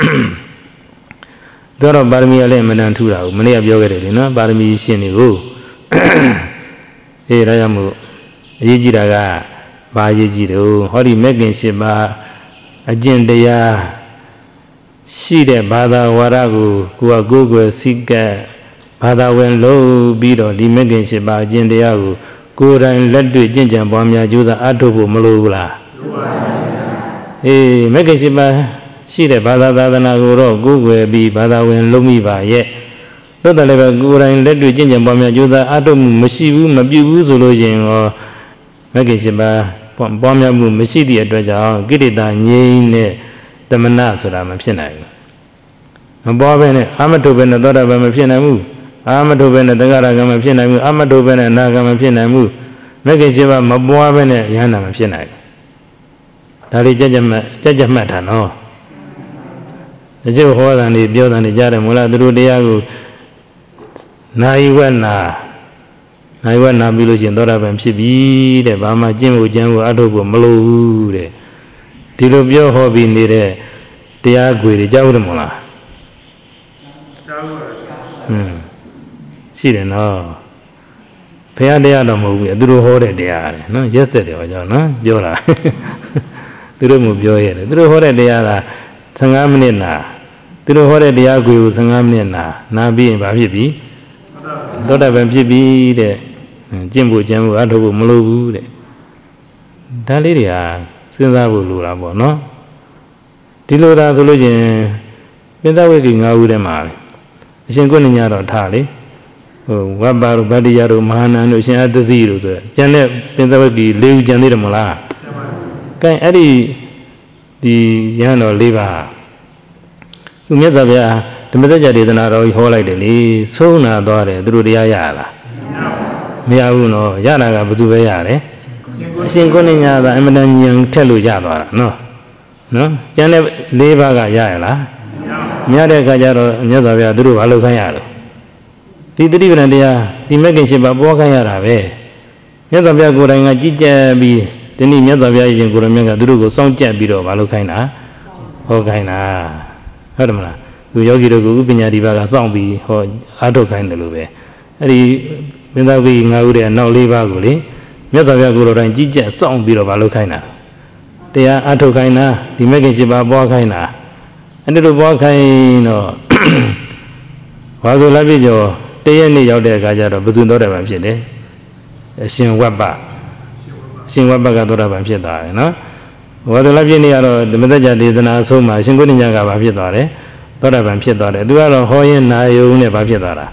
တော့ပါရမီလည်းအမှန်တန်ထူတာကိုမနေ့ကပြောခဲ့တယ်လေနော်ပါရမီရှင်တွေကိုအေးဒါကြောင့်မို့အရေးကြီးတာကဘာအရေးကြီးတော့ဟောဒီမဂ်ကင်၈ပါးအကျင့်တရားရှိတဲ့ဘာသာဝါဒကိုကိုယ်ကကိုယ်ကိုယ်စိတ်ကဘာသာဝင်လို့ပြီးတော့ဒီမဂ်ကင်၈ပါးအကျင့်တရားကိုကိုယ်တိုင်လက်တွေ့ကျင့်ကြံပွားများကြိုးစားအားထုတ်ဖို့မလိုဘူးလားလိုပါဘူးအေးမဂ်ကင်၈ပါးရှိတဲ့ဘာသာသာသနာကိုတော့ကိုယ်ကိုယ်ပြီးဘာသာဝင်လုံးမိပါရဲ့သို့တော်လည်းပဲကိုယ်တိုင်လက်တွေ့ကျင့်ကြံပွားများကြိုးစားအားထုတ်မှုမရှိဘူးမပြုဘူးဆိုလို့ရင်ရောမဂ်ကင်၈ပါးပွားများမှုမရှိသည့်အတွက်ကြောင့်ကိရိတာငြိမ်းတဲ့တမနာဆိုတာမဖြစ်နိုင်ဘူးမပွားဘဲနဲ့အာမထုတ်ဘဲနဲ့သောတာပန်မဖြစ်နိုင်ဘူးအာမထုတ်ဘဲနဲ့တဂရကံမဖြစ်နိုင်ဘူးအာမထုတ်ဘဲနဲ့အနာကံမဖြစ်နိုင်ဘူးမဂ္ဂင်၈ပါးမပွားဘဲနဲ့ယန္တာမဖြစ်နိုင်ဘူးဒါလေးကြက်ကြက်မှတ်ကြက်ကြက်မှတ်တာနော်တချို့ဟောတာနေပြောတာနေကြားတယ်မို့လားသူတို့တရားကိုနိုင်ဝက်နာနိုင်ဝက်နာပြီးလို့ရှိရင်သောတာပန်ဖြစ်ပြီတဲ့ဘာမှကျင့်ဖို့ကြံဖို့အထုတ်ဖို့မလိုဘူးတဲ့ဒီလိုပြောဟောပြီးနေတဲ့တရားခွေတွေကြားဦးတယ်မို့လားကြားပါဘူးဟွန်းရှိတယ်နော်ဘုရားတရားတော့မဟုတ်ဘူးသူတို့ဟောတဲ့တရားလေနော်ရက်သက်တယ်ဟောကြောင်းနော်ပြောတာသူတို့မျိုးပြောရတယ်သူတို့ဟောတဲ့တရားကဆယ်ငါးမိနစ်နာသူတို့ဟောတဲ့တရားကိုဆယ်ငါးမိနစ်နာနာပြီးရင်ဘာဖြစ်ပြီသောတာပန်ဖြစ်ပြီတဲ့ကျင့်ဖို့ကြံဖို့အထုတ်ဖို့မလိုဘူးတဲ့ဒါလေးတွေဟာစဉ်းစားဖို့လိုတာပေါ့နော်ဒီလိုသာဆိုလို့ချင်းပိဿဝိကိငါးဦးထဲမှာအရှင်ကိုဏညတော့ထားလေဟိုဝဘ္ပါတို့ဗတ္တိယတို့မဟာနန္တို့ရှင်အတ္တသိတို့ဆိုကျန်တဲ့ပိဿဝိကိလေးဦးကျန်သေးတယ်မလားကဲအဲ့ဒီဒီရဟန်းတော်လေးပါသူမြတ်စွာဘုရားဓမ္မစကြာဒေသနာတော်ကြီးဟောလိုက်တယ်လေဆုံးနာသွားတယ်သူတို့တရားရလားမရဘူးနော်ရတာကဘယ်သူပဲရတယ်အရှင်ကိုဏညသာအမှန်တန်ဉာဏ်ထက်လို့ရသွားတာနော်နော်ကျန်တဲ့လေးပါးကရရလားမရတဲ့အခါကျတော့မြတ်စွာဘုရားသူတို့ဘာလုပ်ခိုင်းရလို့ဒီတတိပဒံတရားဒီမဂ္ဂင်၈ပါးပွားခိုင်းရတာပဲမြတ်စွာဘုရားကိုယ်တိုင်ကကြည်ကြံပြီးဒီနေ့မြတ်စွာဘုရားရှင်ကိုယ်တော်မြတ်ကသူတို့ကိုစောင့်ကြပ်ပြီးတော့ဘာလုပ်ခိုင်းတာဟောခိုင်းတာဟုတ်တယ်မလားသူယောဂီတို့ကဥပညာဒီပါကစောင့်ပြီးဟောအားထုတ်ခိုင်းတယ်လို့ပဲအဲ့ဒီမင်းသားဝိငါးဦးတဲ့နောက်လေးပါးကိုလေမြတ်စွာဘုရားကိုယ်တော်တိုင်ကြည်ကြံစောင့်ပြီးတော့ဘာလုပ်ခိုင်းတာတရားအားထုတ်ခိုင်းတာဒီမဂ္ဂင်၈ပါးပွားခိုင်းတာအဲ့ဒီလိုပွားခိုင်းတော့ဘာဆိုလဲပြကြောတရက်နေ့ရောက်တဲ့အခါကျတော့ဘုသူသောတာပန်ဖြစ်တယ်အရှင်ဝပ္ပအရှင်ဝပ္ပကသောတာပန်ဖြစ်သွားတယ်နော်ဘာဆိုလဲပြနေရတော့ဓမ္မစကြာဒေသနာအဆုံးမှာအရှင်ကိုဏညကဘာဖြစ်သွားတယ်သောတာပန်ဖြစ်သွားတယ်သူကတော့ဟောရင်နာယုံနဲ့ဘာဖြစ်သွားတာ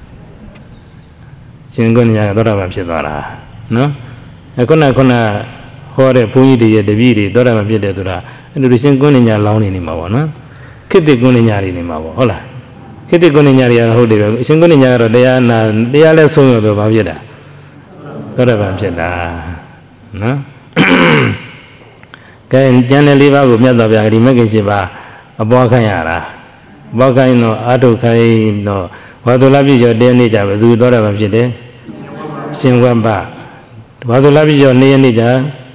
ရှင်ကိုဏညကသောတာပန်ဖြစ်သွားတာနော်အခုနခုနဟောတဲ့ဘုန်းကြီးတွေရဲ့တပည့်တွေသောတာပန်ဖြစ်တယ်ဆိုတာအဲ့လိုရှင်ကိုဏညလောင်းနေနေမှာပေါ့နော်ခိတ္တိကိုဏညတွေနေမှာပေါ့ဟုတ်လားခိတ္တိကိုဏညတွေကဟုတ်တယ်ပဲအရှင်ကိုဏညကတော့တရားနာတရားလဲဆုံးရတော့ဘာဖြစ်တာသောတာပန်ဖြစ်တာနော်ကဲကျန်တဲ့လေးပါးကိုမြတ်စွာဘုရားဒီမဂ္ဂင်၈ပါးအပွားခိုင်းရတာပွားခိုင်းတော့အာထုခိုင်းတော့ဘာသူလာပြည့်ကျော်တဲနေ့ကြပဲသူသောတာပန်ဖြစ်တယ်ရှင်ဝပ္ပဘာသူလာပြည့်ကျော်နေ့ရက်နေ့ကြ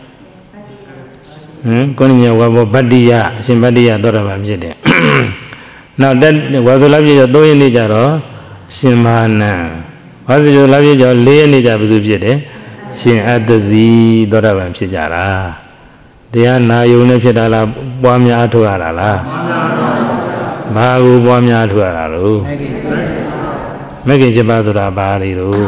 ဟမ်ကိုဏညဝဘောဗတ္တိယအရှင်ဗတ္တိယသောတာပန်ဖြစ်တယ်နောက်တက်ဝါဆိုလာပြည့်ကျော်၃ရက်နေ့ကြတော့ရှင်မဟာနံဝါဆိုလာပြည့်ကျော်၄ရက်နေ့ကြဘယ်သူဖြစ်တယ်ရှင်အတ္တဇီသောတာပန်ဖြစ်ကြတာတရားနာယုံနဲ့ဖြစ်တာလားပွားများထုတ်ရတာလားဘာကိုပွားများထုတ်ရတာလို့မဂ္ဂင်၈ပါးဆိုတာဘာတွေလို့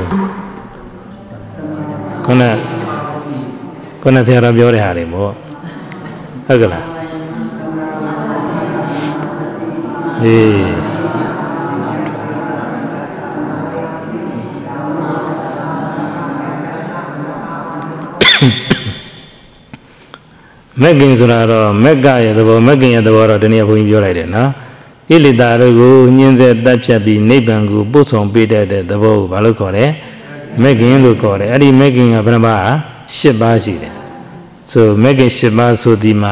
ခုနခုနဆရာတော်ပြောတဲ့ဟာတွေပေါ့ဟုတ်ကလားအေးမဂ္ဂင်ဆိုတာတော့မက္ကရဲ့သဘောမဂ္ဂင်ရဲ့သဘောတော့ဒီနေ့ဘုန်းကြီးပြောလိုက်တယ်နော်ဣလိတာတို့ကိုညှင်းဆက်တတ်ဖြတ်ပြီးနိဗ္ဗာန်ကိုပို့ဆောင်ပေးတတ်တဲ့သဘောကိုဘာလို့ခေါ်လဲမဂ္ဂင်လို့ခေါ်တယ်အဲ့ဒီမဂ္ဂင်ကဘယ်နှပါး၈ပါးရှိတယ်ဆိုမဂ္ဂင်၈ပါးဆိုဒီမှာ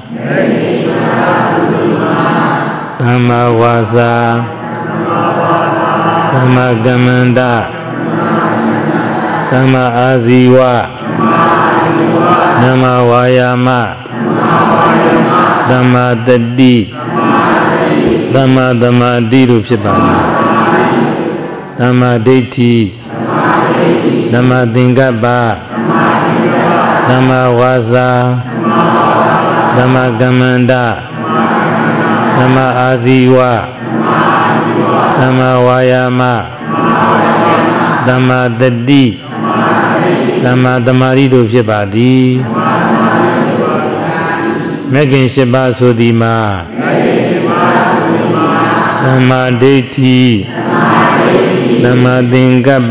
သမ္မာဝါစာသမ္မာကမ္မန္တသမ္မာအာဇီဝသမ္မာဝါယာမသမ္မာတတိသမ္မာသမာဓိတို့ဖြစ်ပါသည်သမ္မာဒိဋ္ဌိသမ္မာသင်္ကပ္ပသမ္မာဝါစာသမ္မာကမ္မန္တသမ္မာအာဇီဝသမ္မာဝါယာမသမ္မာတတိသမ္မာသမာဓိတို့ဖြစ်ပါသည်မဂ္ဂင်၈ပါးဆိုသည်မှာသမ္မာဒိဋ္ဌိသမ္မာသင်္ကပ္ပ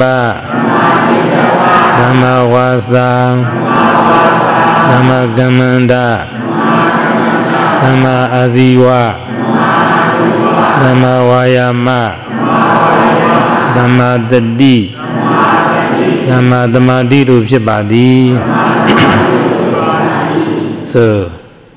သမ္မာဝါစာသမ္မာကမ္မန္တသမ္မာအာဇီဝသမ္မာဝါယာမသမ္မာတတိသမ္မာသမာဓိတို့ဖြစ်ပါသည်သို့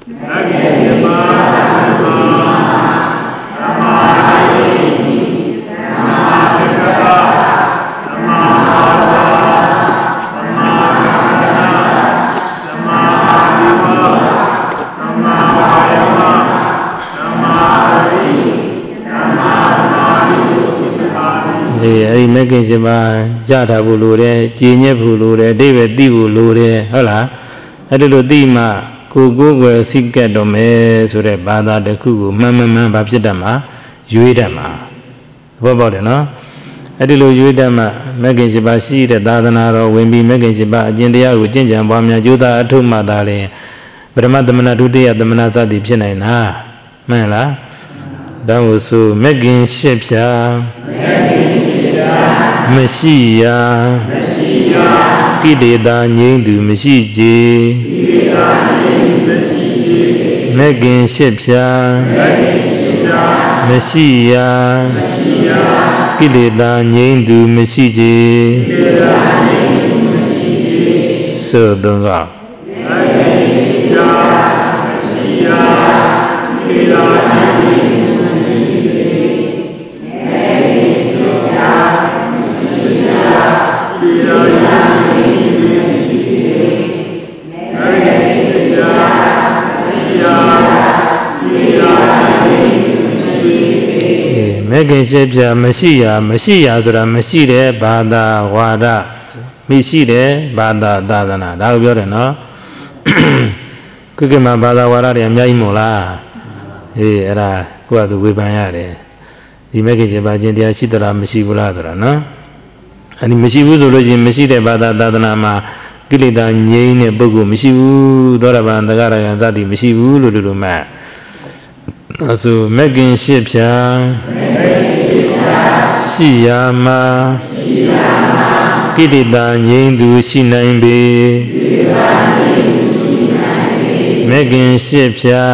အဲဒီမဂ္ဂင်၈ပါးရထားဖို့လိုတယ်ကြည်ညက်ဖို့လိုတယ်အတိပဲသိဖို့လိုတယ်ဟုတ်လားအဲ့ဒီလိုသိမှကိုကိုယ်ွယ်စိတ်ကတ်တော်မယ်ဆိုတဲ့ဘာသာတစ်ခုကိုမှန်မှန်မှန်ဘာဖြစ်တတ်မှာရွေးတတ်မှာသဘောပေါက်တယ်နော်အဲ့ဒီလိုရွေးတတ်မှမဂ္ဂင်၈ပါးရှိတဲ့သာသနာတော်ဝင်ပြီးမဂ္ဂင်၈ပါးအကျင့်တရားကိုကျင့်ကြံပွားများကြိုးစားအထုတ်မှသာလေပထမသမဏဒုတိယသမဏစသည်ဖြစ်နိုင်တာမှန်လားဒါကိုဆိုမဂ္ဂင်၈ဖြာမရှိရာမရှိရာကိလေသာငြိမ်းသူမရှိကြကိလေသာငြိမ်းမရှိကြမဂ္ဂင်၈ဖြာမဂ္ဂင်၈ဖြာမရှိရာမရှိရာကိလေသာငြိမ်းသူမရှိကြကိလေသာငြိမ်းသူမရှိကြသောတုံးကမဂ္ဂင်၈ဖြာမရှိရာကိလေသာငြိမ်းသူမဂ္ဂင်၈ဖြာမရှိရာမရှိရာဆိုတာမရှိတဲ့ဘာသာဝါဒမရှိတဲ့ဘာသာသာသနာဒါကိုပြောတယ်နော်ခုကမှဘာသာဝါဒတွေအများကြီးမို့လားအေးအဲ့ဒါကိုယ့်အတူဝေဖန်ရတယ်ဒီမဂ္ဂင်၈ပါးကျင့်တရားရှိသလားမရှိဘူးလားဆိုတာနော်အဲ့ဒီမရှိဘူးဆိုလို့ရှိရင်မရှိတဲ့ဘာသာသာသနာမှာကိလေသာငြိမ်းတဲ့ပုဂ္ဂိုလ်မရှိဘူးသောတာပန်သဂရဂံသတိမရှိဘူးလို့တို့မှအဆိုမဂ္ဂင်၈ဖြာရှိရာမှာကိလေသာငြိမ်းသူရှိနိုင်ပေမဂ္ဂင်၈ဖြာ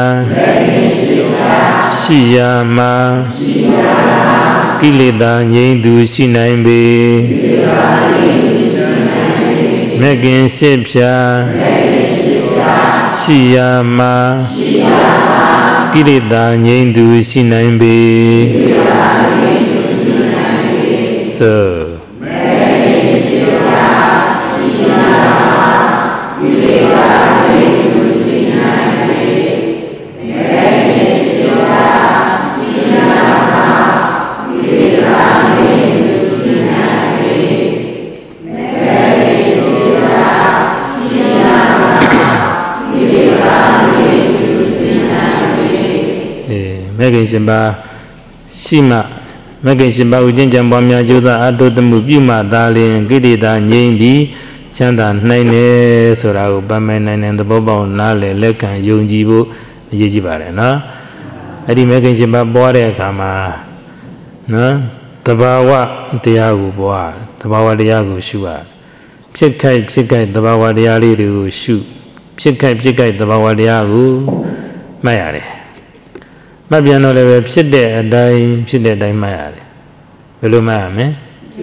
ရှိရာမှာကိလေသာငြိမ်းသူရှိနိုင်ပေမဂ္ဂင်၈ဖြာရှိရာမှာကိလေသာငြိမ်းသူရှိနိုင်ပေသို့မဂ္ဂင်၈ပါးရှိမှမဂ္ဂင်၈ပါးကိုကျင့်ကြံပွားများကြိုးစားအထုသမှုပြုမှသာလျှင်ကိလေသာငြိမ်းပြီးချမ်းသာနိုင်တယ်ဆိုတာကိုပန်းမိုင်နိုင်တဲ့သဘောပေါက်နားလည်လက်ခံယုံကြည်ဖို့အရေးကြီးပါတယ်နော်အဲ့ဒီမဂ္ဂင်၈ပါးပွားတဲ့အခါမှာနော်သဘာဝတရားကိုပွားသဘာဝတရားကိုရှုရဖြစ်ခိုက်ဖြစ်ခိုက်သဘာဝတရားလေးတွေကိုရှုဖြစ်ခိုက်ဖြစ်ခိုက်သဘာဝတရားကိုမှတ်ရတယ်မှတ်ပြန်တော့လည်းပဲဖြစ်တဲ့အတိုင်းဖြစ်တဲ့အတိုင်းမှတ်ရတယ်ဘယ်လိုမှတ်ရမလဲ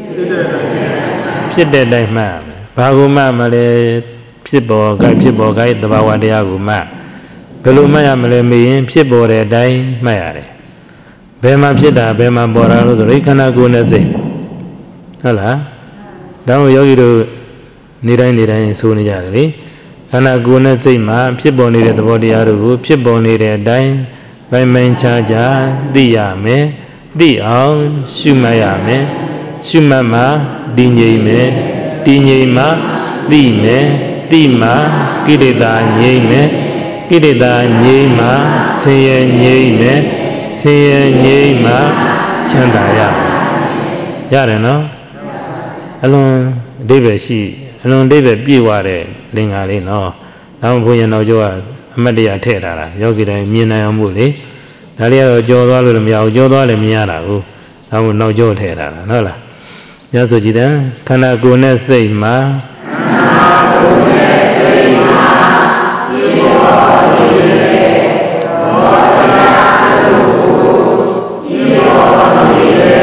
ဖြစ်တဲ့အတိုင်းမှတ်ရမယ်ဘာကိုမှတ်မလဲဖြစ်ပေါ်ခိုက်ဖြစ်ပေါ်ခိုက်သဘာဝတရားကိုမှတ်ဘယ်လိုမှတ်ရမလဲမေးရင်ဖြစ်ပေါ်တဲ့အတိုင်းမှတ်ရတယ်ဘယ်မှာဖြစ်တာဘယ်မှာပေါ်တာလို့ဆိုရိခန္ဓာကိုယ်နဲ့စိတ်ဟုတ်လားဒါမှမဟုတ်ယောဂီတို့နေတိုင်းနေတိုင်းဆိုနေကြတယ်လေခန္ဓာကိုယ်နဲ့စိတ်မှာဖြစ်ပေါ်နေတဲ့သဘောတရားတို့ကိုဖြစ်ပေါ်နေတဲ့အတိုင်းပိုင်ပိုင်ခြားခြားသိရမယ်သိအောင်ရှုမှတ်ရမယ်ရှုမှတ်မှတည်ငြိမ်မယ်တည်ငြိမ်မှသိမယ်သိမှကိလေသာငြိမ်မယ်ကိလေသာငြိမ်မှဆင်းရဲငြိမ်မယ်ဆင်းရဲငြိမ်မှချမ်းသာရရတယ်နော်အလွန်အဓိပ္ပာယ်ရှိအလွန်အဓိပ္ပာယ်ပြည့်ဝတဲ့လင်္ကာလေးနော်နောက်ဘုရင်တော်ကျော်ကအမတ်တရားထည့်ထားတာယောဂီတိုင်းမြင်နိုင်အောင်မို့လေဒါလေးကတော့ကြော်သွားလို့လည်းမရဘူးကြော်သွားလည်းမရတာဘူးနောက်မို့နောက်ကျော်ထည့်ထားတာဟုတ်လားညဆိုကြည့်တယ်ခန္ဓာကိုယ်နဲ့စိတ်မှာခန္ဓာကိုယ်နဲ့စိတ်မှာဒီဘောဒီလေဘောတရားတို့ဒီဘောဒီလေ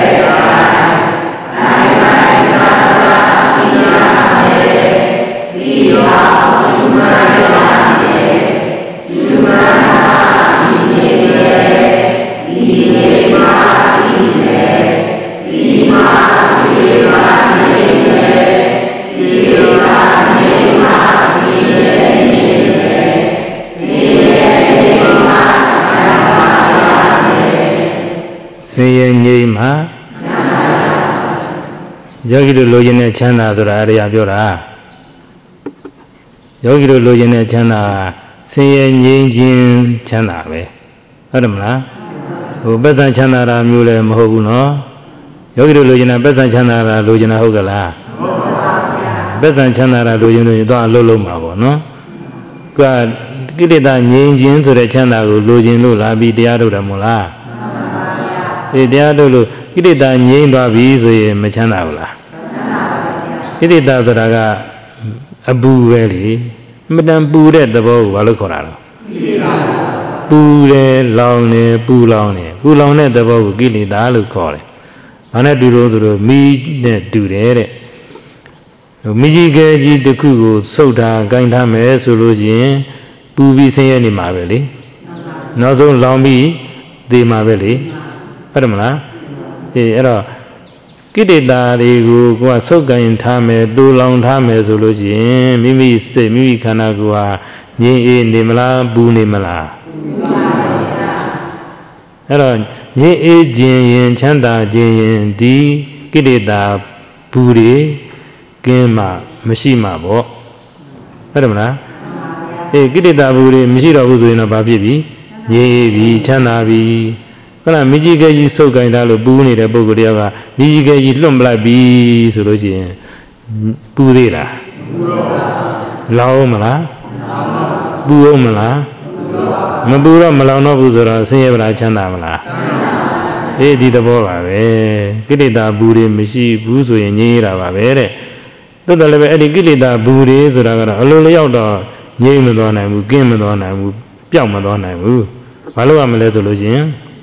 ဆင်းရဲငြိမ်းမှာယောဂီတို့လိုချင်တဲ့ချမ်းသာဆိုတာအရာပြောတာယောဂီတို့လိုချင်တဲ့ချမ်းသာဆင်းရဲငြိမ်းခြင်းချမ်းသာပဲဟုတ်တယ်မလားဟိုပက်ဆံချမ်းသာတာမျိုးလည်းမဟုတ်ဘူးနော်ယောဂီတို့လိုချင်တဲ့ပက်ဆံချမ်းသာတာလိုချင်တာဟုတ်ကလားဟုတ်ပါဘူးပက်ဆံချမ်းသာတာလိုချင်လို့ရင်တော့အလုပ်လုပ်မှာပေါ့နော်ကကိလေသာငြိမ်းခြင်းဆိုတဲ့ချမ်းသာကိုလိုချင်လို့လာပြီးတရားထုတ်တယ်မို့လားဒီတရားတို့လို့ကိလေသာငြိမ်းသွားပြီဆိုရင်မချမ်းသာဘူးလားကိလေသာဆိုတာကအပူပဲလေအမတန်ပူတဲ့သဘောကိုဘာလို့ခေါ်တာလဲပူတယ်လောင်တယ်ပူလောင်တယ်ပူလောင်တဲ့သဘောကိုကိလေသာလို့ခေါ်တယ်ဘာနဲ့တူလို့ဆိုတော့မီးနဲ့တူတယ်တဲ့မီးကြီးကဲကြီးတစ်ခုကိုစုပ်ထားဂိုင်းထားမယ်ဆိုလို့ချင်းပူပြီးဆင်းရဲနေမှာပဲလေနောက်ဆုံးလောင်ပြီးသေမှာပဲလေဟုတ်တယ်မလားအေးအဲ့တော့ကိလေသာတွေကိုကိုယ်ကဆုပ်ကိုင်ထားမယ်တူလောင်ထားမယ်ဆိုလို့ရှိရင်မိမိစိတ်မိမိခန္ဓာကိုယ်ဟာငြိမ်အေးနေမလားပူနေမလားအဲ့တော့ငြိမ်အေးခြင်းရင်ချမ်းသာခြင်းရင်ဒီကိလေသာဘူးတွေကင်းမှမရှိမှပေါ့ဟုတ်တယ်မလားအေးကိလေသာဘူးတွေမရှိတော့ဘူးဆိုရင်တော့ဘာဖြစ်ပြီငြိမ်အေးပြီချမ်းသာပြီခဏမိကြီးကကြီးစုပ်ကိုင်ထားလို့ပူးနေတဲ့ပုဂ္ဂိုလ်တယောက်ကမိကြီးကကြီးလွန့်ပလိုက်ပြီဆိုလို့ရှိရင်ပူသေးလားလောင်မလားပူအောင်မလားမပူတော့မလောင်တော့ဘူးဆိုတော့ဆင်းရဲပါလားချမ်းသာမလားအေးဒီသဘောပါပဲကိလေသာဘူးတွေမရှိဘူးဆိုရင်ငြိမ်းရတာပါပဲတဲ့တိုးတယ်လည်းပဲအဲ့ဒီကိလေသာဘူးတွေဆိုတာကတော့အလိုလျောက်တော့ငြိမ်းမသွားနိုင်ဘူးကင်းမသွားနိုင်ဘူးပျောက်မသွားနိုင်ဘူးဘာလို့ရမလဲဆိုလို့ရှိရင်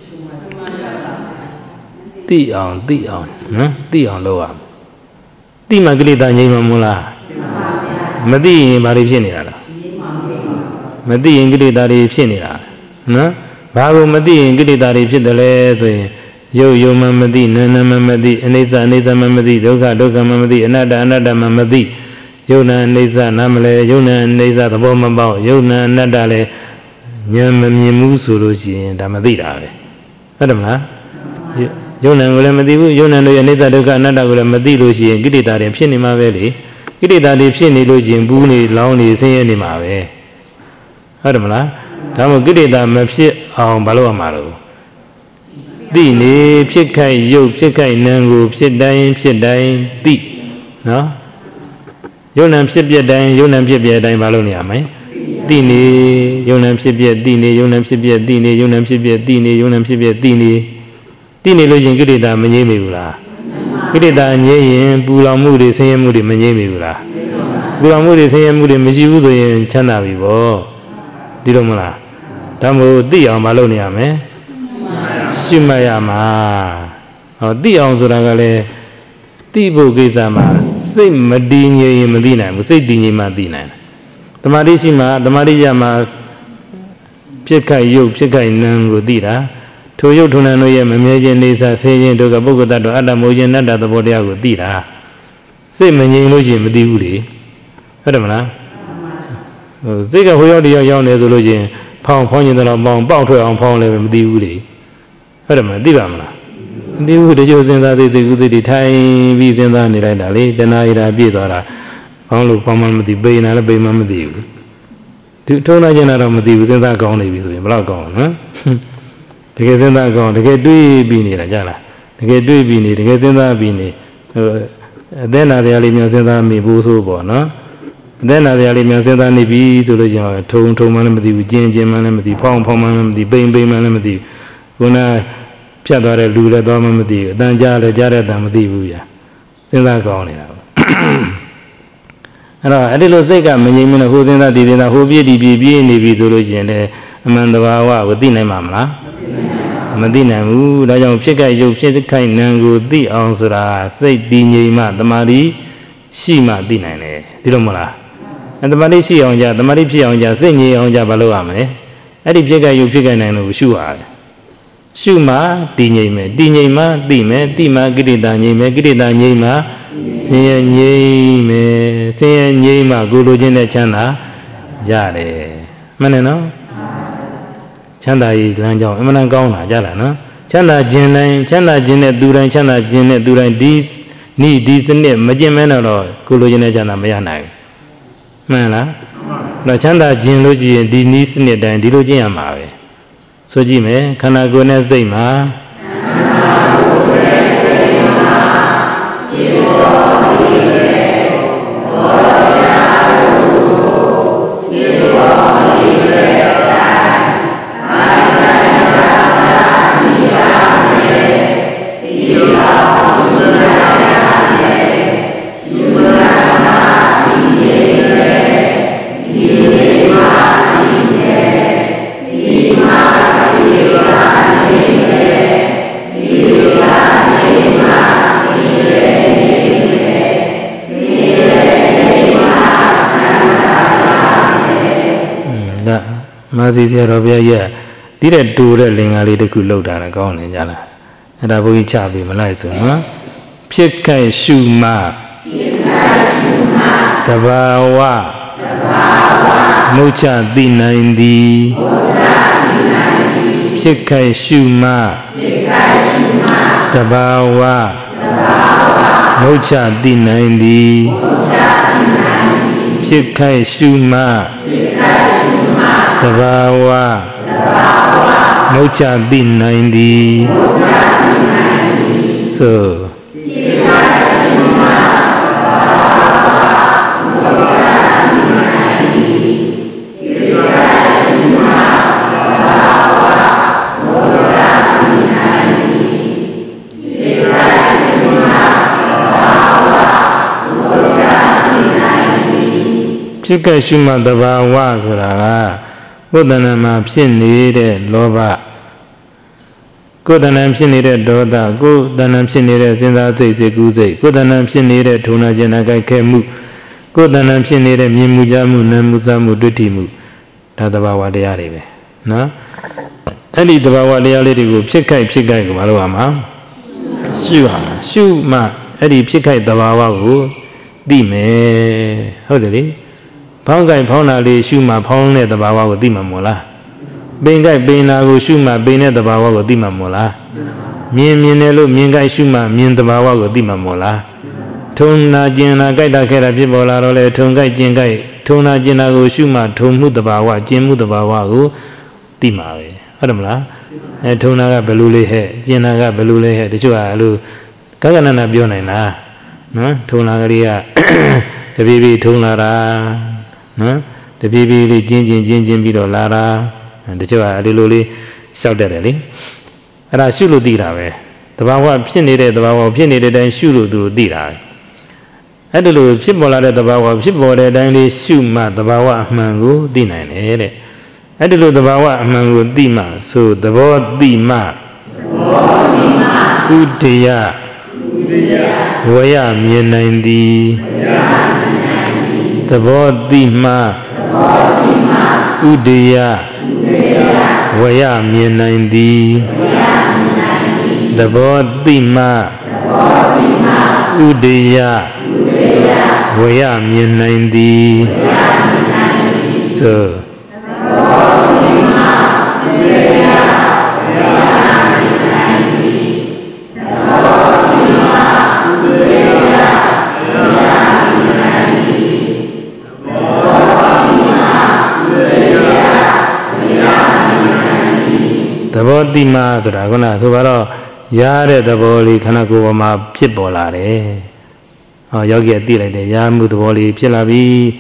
သိအောင်သိအောင်နော်သိအောင်လုပ်ရသိမှကိလေသာငြိမ်းမှာမလားမသိရင်ဘာတွေဖြစ်နေတာလဲမသိရင်ကိလေသာတွေဖြစ်နေတာနော်ဘာကိုမသိရင်ကိလေသာတွေဖြစ်တယ်လဲဆိုရင်ရုပ်ယုံမှမသိနာနာမှမသိအနိစ္စအနိစ္စမှမသိဒုက္ခဒုက္ခမှမသိအနတ္တအနတ္တမှမသိယုံနာအနိစ္စနားမလဲယုံနာအနိစ္စသဘောမပေါက်ယုံနာအနတ္တလည်းဉာဏ်မမြင်ဘူးဆိုလို့ရှိရင်ဒါမသိတာပဲဟုတ်တယ်မလားယုံနာကိုလည်းမသိဘူးယုံနာတို့ရဲ့အနိစ္စဒုက္ခအနတ္တကိုလည်းမသိလို့ရှိရင်ကိလေသာတွေဖြစ်နေမှာပဲလေကိလေသာတွေဖြစ်နေလို့ရှိရင်ဘူးနေလောင်းနေဆင်းရဲနေမှာပဲဟုတ်တယ်မလားဒါမှမဟုတ်ကိလေသာမဖြစ်အောင်မလုပ်ရမှာလို့သိနေဖြစ်ခိုက်ရုပ်ဖြစ်ခိုက်နာမ်ကိုဖြစ်တိုင်းဖြစ်တိုင်းသိနော်ယုံနာဖြစ်ပြတိုင်းယုံနာဖြစ်ပြတိုင်းမလုပ်နေရမယ်သိနေယုံနာဖြစ်ပြသိနေယုံနာဖြစ်ပြသိနေယုံနာဖြစ်ပြသိနေယုံနာဖြစ်ပြသိနေသိနေလို့ရှင်ကိလေသာမငြိမ့်မိဘူးလားကိလေသာငြိမ့်ရင်ပူလောင်မှုတွေဆင်းရဲမှုတွေမငြိမ့်မိဘူးလားပူလောင်မှုတွေဆင်းရဲမှုတွေမရှိဘူးဆိုရင်ချမ်းသာပြီပေါ့ဒီလိုမလားဒါမို့သိအောင်မလုပ်နေရမယ်ရှုမှတ်ရမှာဟောသိအောင်ဆိုတာကလည်းသိဖို့ကိစ္စမှာစိတ်မတည်ငြိမ်ရင်မသိနိုင်ဘူးစိတ်တည်ငြိမ်မှသိနိုင်တယ်တမာတိရှိမှတမာတိရမှာဖြစ်ခိုက်ရုပ်ဖြစ်ခိုက်နာမ်ကိုသိတာထိုရုပ်ထုံနာတို့ရဲ့မမြဲခြင်းနေစာဆင်းခြင်းတို့ကပုဂ္ဂိုလ်တ attva အတ္တမိုးခြင်းနတ္တသဘောတရားကိုသိတာစိတ်မငြိမ်လို့ရှိရင်မသိဘူးလေဟုတ်တယ်မလားစိတ်ကဟိုရောက်တရောက်ရောက်နေဆိုလို့ချင်းဖောင်းဖောင်းရင်တော့ပေါင်းပေါက်ထွက်အောင်ဖောင်းလည်းမသိဘူးလေဟုတ်တယ်မသိပါမလားမသိဘူးတချို့စဉ်းစားသိသိကုသိတွေထိုင်ပြီးစဉ်းစားနေလိုက်တာလေတဏှာရတာပြည့်သွားတာဖောင်းလို့ဖောင်းမှမသိပိန်တာလည်းပိန်မှမသိဘူးဒီထုံးလာခြင်းတော့မသိဘူးစဉ်းစားကောင်းနေပြီဆိုရင်ဘယ်တော့ကောင်းနော်တကယ်စဉ်းစားကောင်းတကယ်တွေးပြီးနေတာကြလားတကယ်တွေးပြီးနေတကယ်စဉ်းစားပြီးနေအသက်နာတရားလေးများစဉ်းစားမိဘူးဆိုပေါ့နော်အသက်နာတရားလေးများစဉ်းစားနေပြီဆိုလို့ကျွန်တော်ထုံထုံမှလည်းမသိဘူးကျင်းကျင်းမှလည်းမသိဖောင်းဖောင်းမှလည်းမသိပိန်ပိန်မှလည်းမသိခုနဖြတ်သွားတဲ့လူလည်းသွားမှမသိဘူးအတန်ကြားလည်းကြားတဲ့အတန်မသိဘူးညာစဉ်းစားကောင်းနေတာပေါ့အဲ့တော့အဲ့ဒီလိုစိတ်ကမငြိမ်မနဲ့ဟိုစဉ်းစားဒီစဉ်းစားဟိုပြည့်ဒီပြည့်ပြည့်နေပြီဆိုလို့ရှိရင်လည်းအမှန်တဘာဝကိုသိနိုင်မှာမလားမသိနိုင်ဘူးဒါကြောင့်ဖြစ်ခိုက်ရုပ်ဖြစ်ခိုက်နာမ်ကိုသိအောင်ဆိုတာစိတ်တည်ငြိမ်မှတမာတိရှိမှသိနိုင်တယ်ဒီလိုမဟုတ်လားအဲတမာတိရှိအောင်ကြတမာတိဖြစ်အောင်ကြစိတ်ငြိမ်အောင်ကြဘာလုပ်ရမလဲအဲ့ဒီဖြစ်ခိုက်ရုပ်ဖြစ်ခိုက်နိုင်လို့ရှုရတယ်ရှုမှတည်ငြိမ်မယ်တည်ငြိမ်မှသိမယ်သိမှကိရိတာငြိမ်မယ်ကိရိတာငြိမ်မှဆင်းရဲငြိမ်မယ်ဆင်းရဲငြိမ်မှကိုလိုချင်တဲ့ချမ်းသာရတယ်မှန်တယ်နော်ချမ်းသာရေးလမ်းကြောင်းအမှန်တန်ကောင်းတာကြလားနော်ချမ်းသာခြင်းတိုင်းချမ်းသာခြင်းနဲ့သူတိုင်းချမ်းသာခြင်းနဲ့သူတိုင်းဒီနိဒီစနစ်မကျင့်မဲတော့ကိုလိုချင်တဲ့ချမ်းသာမရနိုင်ဘူးမှန်လားတော့ချမ်းသာခြင်းလို့ရှိရင်ဒီနိစနစ်တိုင်းဒီလိုကျင့်ရမှာပဲဆိုကြည့်မယ်ခန္ဓာကိုယ်နဲ့စိတ်မှာမာသီဆရာတော်ဘုရားရဲ့ဒီတဲ့တူတဲ့လင်္ကာလေးတစ်ခုလောက်တာလည်းကောင်းနေကြလားအဲ့ဒါဘုန်းကြီးချပြီးမလိုက်ဆိုနော်ဖြစ်ခိုက်ရှုမှတဘာဝမုတ်ချသိနိုင်သည်ဖြစ်ခိုက်ရှုမှတဘာဝမုတ်ချသိနိုင်သည်ဖြစ်ခိုက်ရှုမှတဘာဝမုတ်ချသိနိုင်သည်သို့ဖြစ်ကရှုမှတဘာဝဆိုတာကကိုယ်တဏ္ဍာမှာဖြစ်နေတဲ့လောဘကိုယ်တဏ္ဍာဖြစ်နေတဲ့ဒေါသကိုယ်တဏ္ဍာဖြစ်နေတဲ့စဉ်းစားစိတ်စိတ်ကူးစိတ်ကိုယ်တဏ္ဍာဖြစ်နေတဲ့ထုံနာကျင်နာကြိုက်ခဲမှုကိုယ်တဏ္ဍာဖြစ်နေတဲ့မြင်မှုကြားမှုနားမှုစားမှုတွေ့ထိမှုဒါတဘာဝတရားတွေပဲနော်အဲ့ဒီတဘာဝတရားလေးတွေကိုဖြစ်ခိုက်ဖြစ်ခိုက်ကိုမလုပ်ရမှာရှုရမှာရှုမှအဲ့ဒီဖြစ်ခိုက်တဘာဝကိုသိမယ်ဟုတ်တယ်လေဖောင်းကြိုက်ဖောင်းတာလေးရှုမှဖောင်းတဲ့သဘာဝကိုသိမှာမို့လားပင်ကြိုက်ပင်တာကိုရှုမှပင်တဲ့သဘာဝကိုသိမှာမို့လားမြင်မြင်တယ်လို့မြင်ကြိုက်ရှုမှမြင်သဘာဝကိုသိမှာမို့လားထုံနာကျင်နာကြိုက်တာခဲတာဖြစ်ပေါ်လာတော့လေထုံကြိုက်ကျင်ကြိုက်ထုံနာကျင်တာကိုရှုမှထုံမှုသဘာဝကျင်မှုသဘာဝကိုသိမှာပဲဟုတ်တယ်မလားအဲထုံနာကဘယ်လိုလေးဟဲ့ကျင်နာကဘယ်လိုလေးဟဲ့တချို့ကအဲ့လိုကကနနာပြောနိုင်လားနော်ထုံနာကလေးကတပြေးပြေးထုံလာတာနော်တပြေးပြေးလေးကျင်းကျင်းကျင်းကျင်းပြီးတော့လာတာတချို့ကဒီလိုလေးရှောက်တတ်တယ်လေအဲ့ဒါရှုလို့သိတာပဲတဘာဝဖြစ်နေတဲ့တဘာဝဖြစ်နေတဲ့တိုင်းရှုလို့သူတို့သိတာအဲ့ဒါလိုဖြစ်ပေါ်လာတဲ့တဘာဝဖြစ်ပေါ်တဲ့အတိုင်းလေးရှုမှတဘာဝအမှန်ကိုသိနိုင်တယ်တဲ့အဲ့ဒါလိုတဘာဝအမှန်ကိုသိမှဆိုသဘောသိမှသဘောသိမှဥဒိယဝရမြင်နိုင်သည်သဘောတိမှဥဒိယဝရမြင်နိုင်သည်သဘောတိမှဥဒိယဝရမြင်နိုင်သည် So. The body ma dragona, so Yare the body Kanakuma Pipolare. Oh, Yogi at Dile, the Yamu the body Pilavi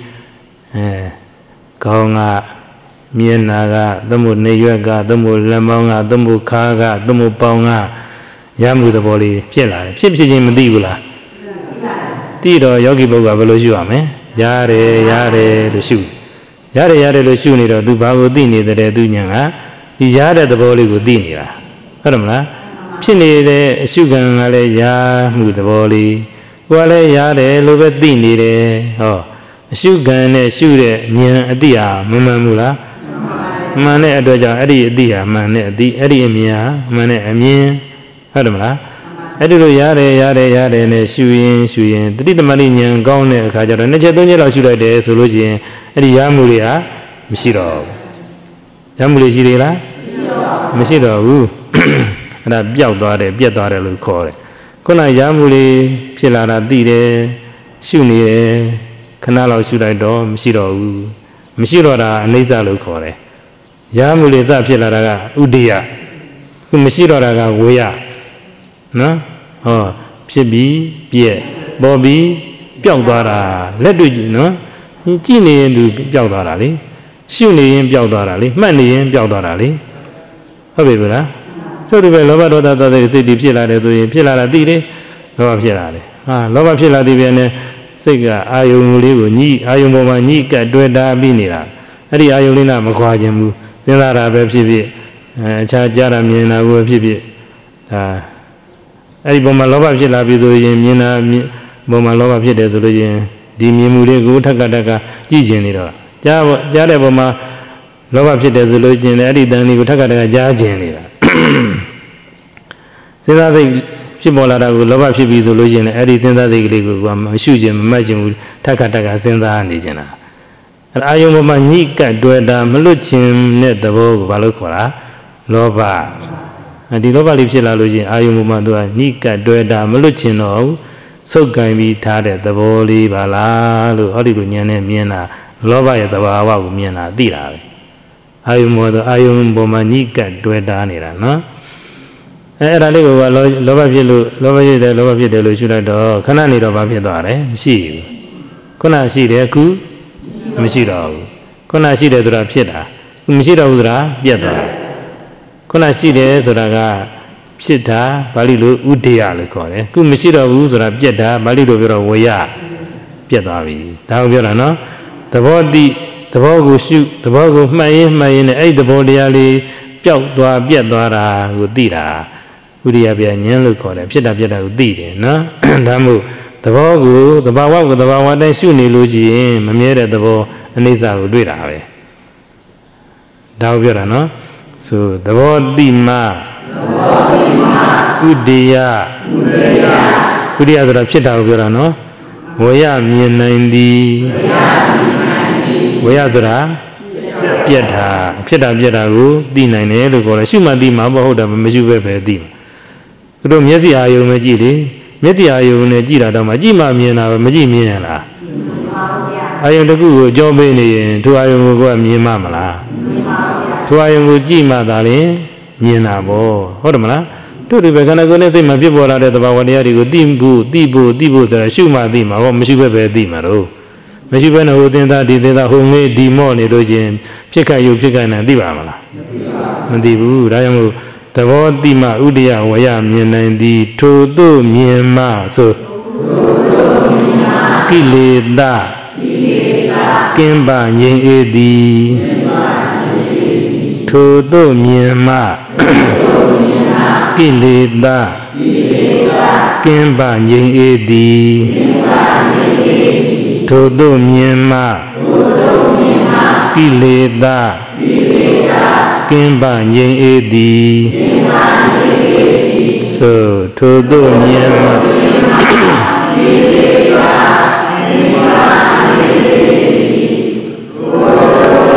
Konga Mienaga, the Mu Neyaga, the Mu Lamonga, the Mu Kaga, the Mu Ponga Yamu the body Pila, Pipsi Dibula Tito Yogi Boga Velojuame, Yare, Yare, the shoe. Yare, Yare, the shoe, neither do Bagodini, the Dunyanga. The Yada the body would dinner. Paramla, Chini the Sugan Aleya with the body. Wale Yade, Lubet Dini, oh, Sugan, Sude, Nia Adia, Mamamula, Mane Adoja, Adi Adia, Mane, the Adi Mia, Mane Amia, Paramla, Adido Yade, Yade, Yade, and Shuin, Shuin, the Marinian, Gone, Kajar, Nature, Suda de Solution, Adi Yamuria, Mishiro. Yamuli Jirila? Mishiro, and I built daughter, built daughter, look call it. Kona Yamuli, Pilana Dide, Shuni, Canalo should I do, Mishiro, Mishiro, and Neza look call it. Yamuli Zapila, Udia, Mishiro, Wea, no? Oh, Pibi, Pie, Bobby, built daughter, let you know, Gini and built daughter. Shuni in Piaudarali, Mani in Piaudarali. Habibula. So the Lova that they say Pila to Pila Dide, Lova Pilari. Ah, Lova Pila Divine, Siga, Ayumuli, Ni, Ayumoma, Nika, Dueda, Binira. Adi Ayulina, Makwajamu, Nilara, Pepsi, Chajara, Mina, Pipi. Ah, Adi Boma Lova Pila, Mina, Boma Lova Pila, Dimimu, Takataka, Gigenira. Jaraboma Lova Pit as a legend, Eddie Danny would take a judge. Since I think Shibola would love up to be the legend, Eddie thinks that they would shoot him, imagine would Takataka send the Andigena. And I am a Nika, Dueda, Meluchin, net the vogue, Valukora, Lova. And the Lova Lipsilla Lugin, I am a Nika, Dueda, Meluchin, so can be tired the volley, Bala, Hollywoodian, Miena. Lova at the Wawa Miana Dira. I am more the Ayum Bomanica Duedanira, no? Era Lova Vilu, Lova de Lova Videlu should I do, Canani of Avidare, she. Kona see the Ku, Mishiro. Kona see the Drapsida, Mishiro Udra, Yada. Kona see the Zoraga, Psita, Balilu, Udia, Core, Ku Mishiro Udra, Jetta, Balilu Vira Woya, Pietavi, Tavira, no? The body, the bogu shoot, the bogu may, may in the body alley, Piao, Biadora, Udira, Udia Bian, look on a Pita Biada Udide, no? Damu, the bogu, the bawa with the bawa, they soon illusion, Mamere the bo, and Nisa Udira. Davira, no? So the body ma Udia, Udia the Pita Udira, no? Woya, me and ninety. Wayazara, Pieta, Pieta Pietago, Dina, or Shuma di Maboda, Majuve Dim. Kudo Mezi Ayo Majili, Meti Ayo Nejira, Majima Miena, Majimiana. I am the good job in to Ayo go Mi Mamala. To Ayo Jima Dali, Miena Bo, Hodamala. To the Vegana go let my people at the Bawadiari, Dimbu, Dibu, Dibu, the Shuma Dima, or Majuve Dimaro. Majibana who did that did that who made the morning doing Pika you Pika and Divamala. Dibu, Rayamu, the Vodima Udia, Wayam, and the Todo Miema, so Kileda Kimba Yin Edi Todo Miema Kileda Kimba Yin Edi Todo Miema Kileda Kimba Yin Edi So Todo Miema Oh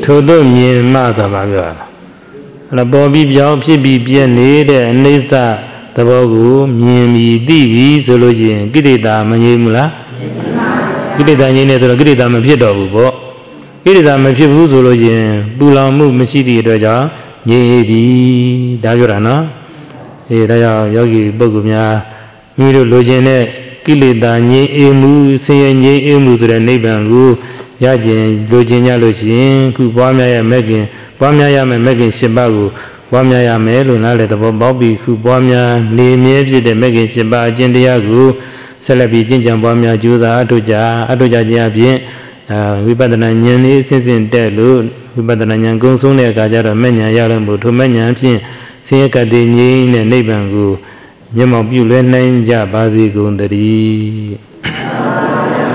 ထို့သောမြင်မှဆိုပါပြောတာအဲ့ဒါပေါ်ပြီးပြောင်းဖြစ်ပြီးပြည့်နေတဲ့အနိစ္စသဘောကိုမြင်ပြီးသိပြီးဆိုလို့ရှိရင်ကိလေသာမငြိမ်းဘူးလားကိလေသာငြိမ်းနေဆိုတော့ကိလေသာမဖြစ်တော့ဘူးပေါ့ကိလေသာမဖြစ်ဘူးဆိုလို့ရှိရင်ပူလောင်မှုမရှိသည့်အတွက်ကြောင့်ငြိမ်းပြီဒါပြောတာနော်အေးဒါကြောင့်ယောဂီပုဂ္ဂိုလ်များမိတို့လိုချင်တဲ့ကိလေသာငြိမ်းအေးမှုဆင်းရဲငြိမ်းအေးမှုဆိုတဲ့နိဗ္ဗာန်ကိုရကျင်လိုချင်ကြလို့ရှိရင်ခုပွားများရမဲ့ခင်ပွားများရမယ်မဲ့ခင်၈ပါးကိုပွားများရမယ်လို့နားလည်သဘောပေါက်ပြီးခုပွားများနေမြဲဖြစ်တဲ့မဲ့ခင်၈ပါးအကျင့်တရားကိုဆက်လက်ပြီးကျင့်ကြံပွားများကြိုးစားအထောက်ကြအထောက်ကြခြင်းအပြင်ဝိပဿနာဉာဏ်လေးအစဉ်စဉ်တက်လို့ဝိပဿနာဉာဏ်ကုံဆုံးတဲ့အခါကျတော့မဲ့ဉာဏ်ရလို့မို့ထိုမဲ့ဉာဏ်ဖြင့်ဆင်းရဲကတ္တိငြိမ်းတဲ့နိဗ္ဗာန်ကိုမျက်မှောက်ပြုလွယ်နိုင်ကြပါစေကုန်သတည်း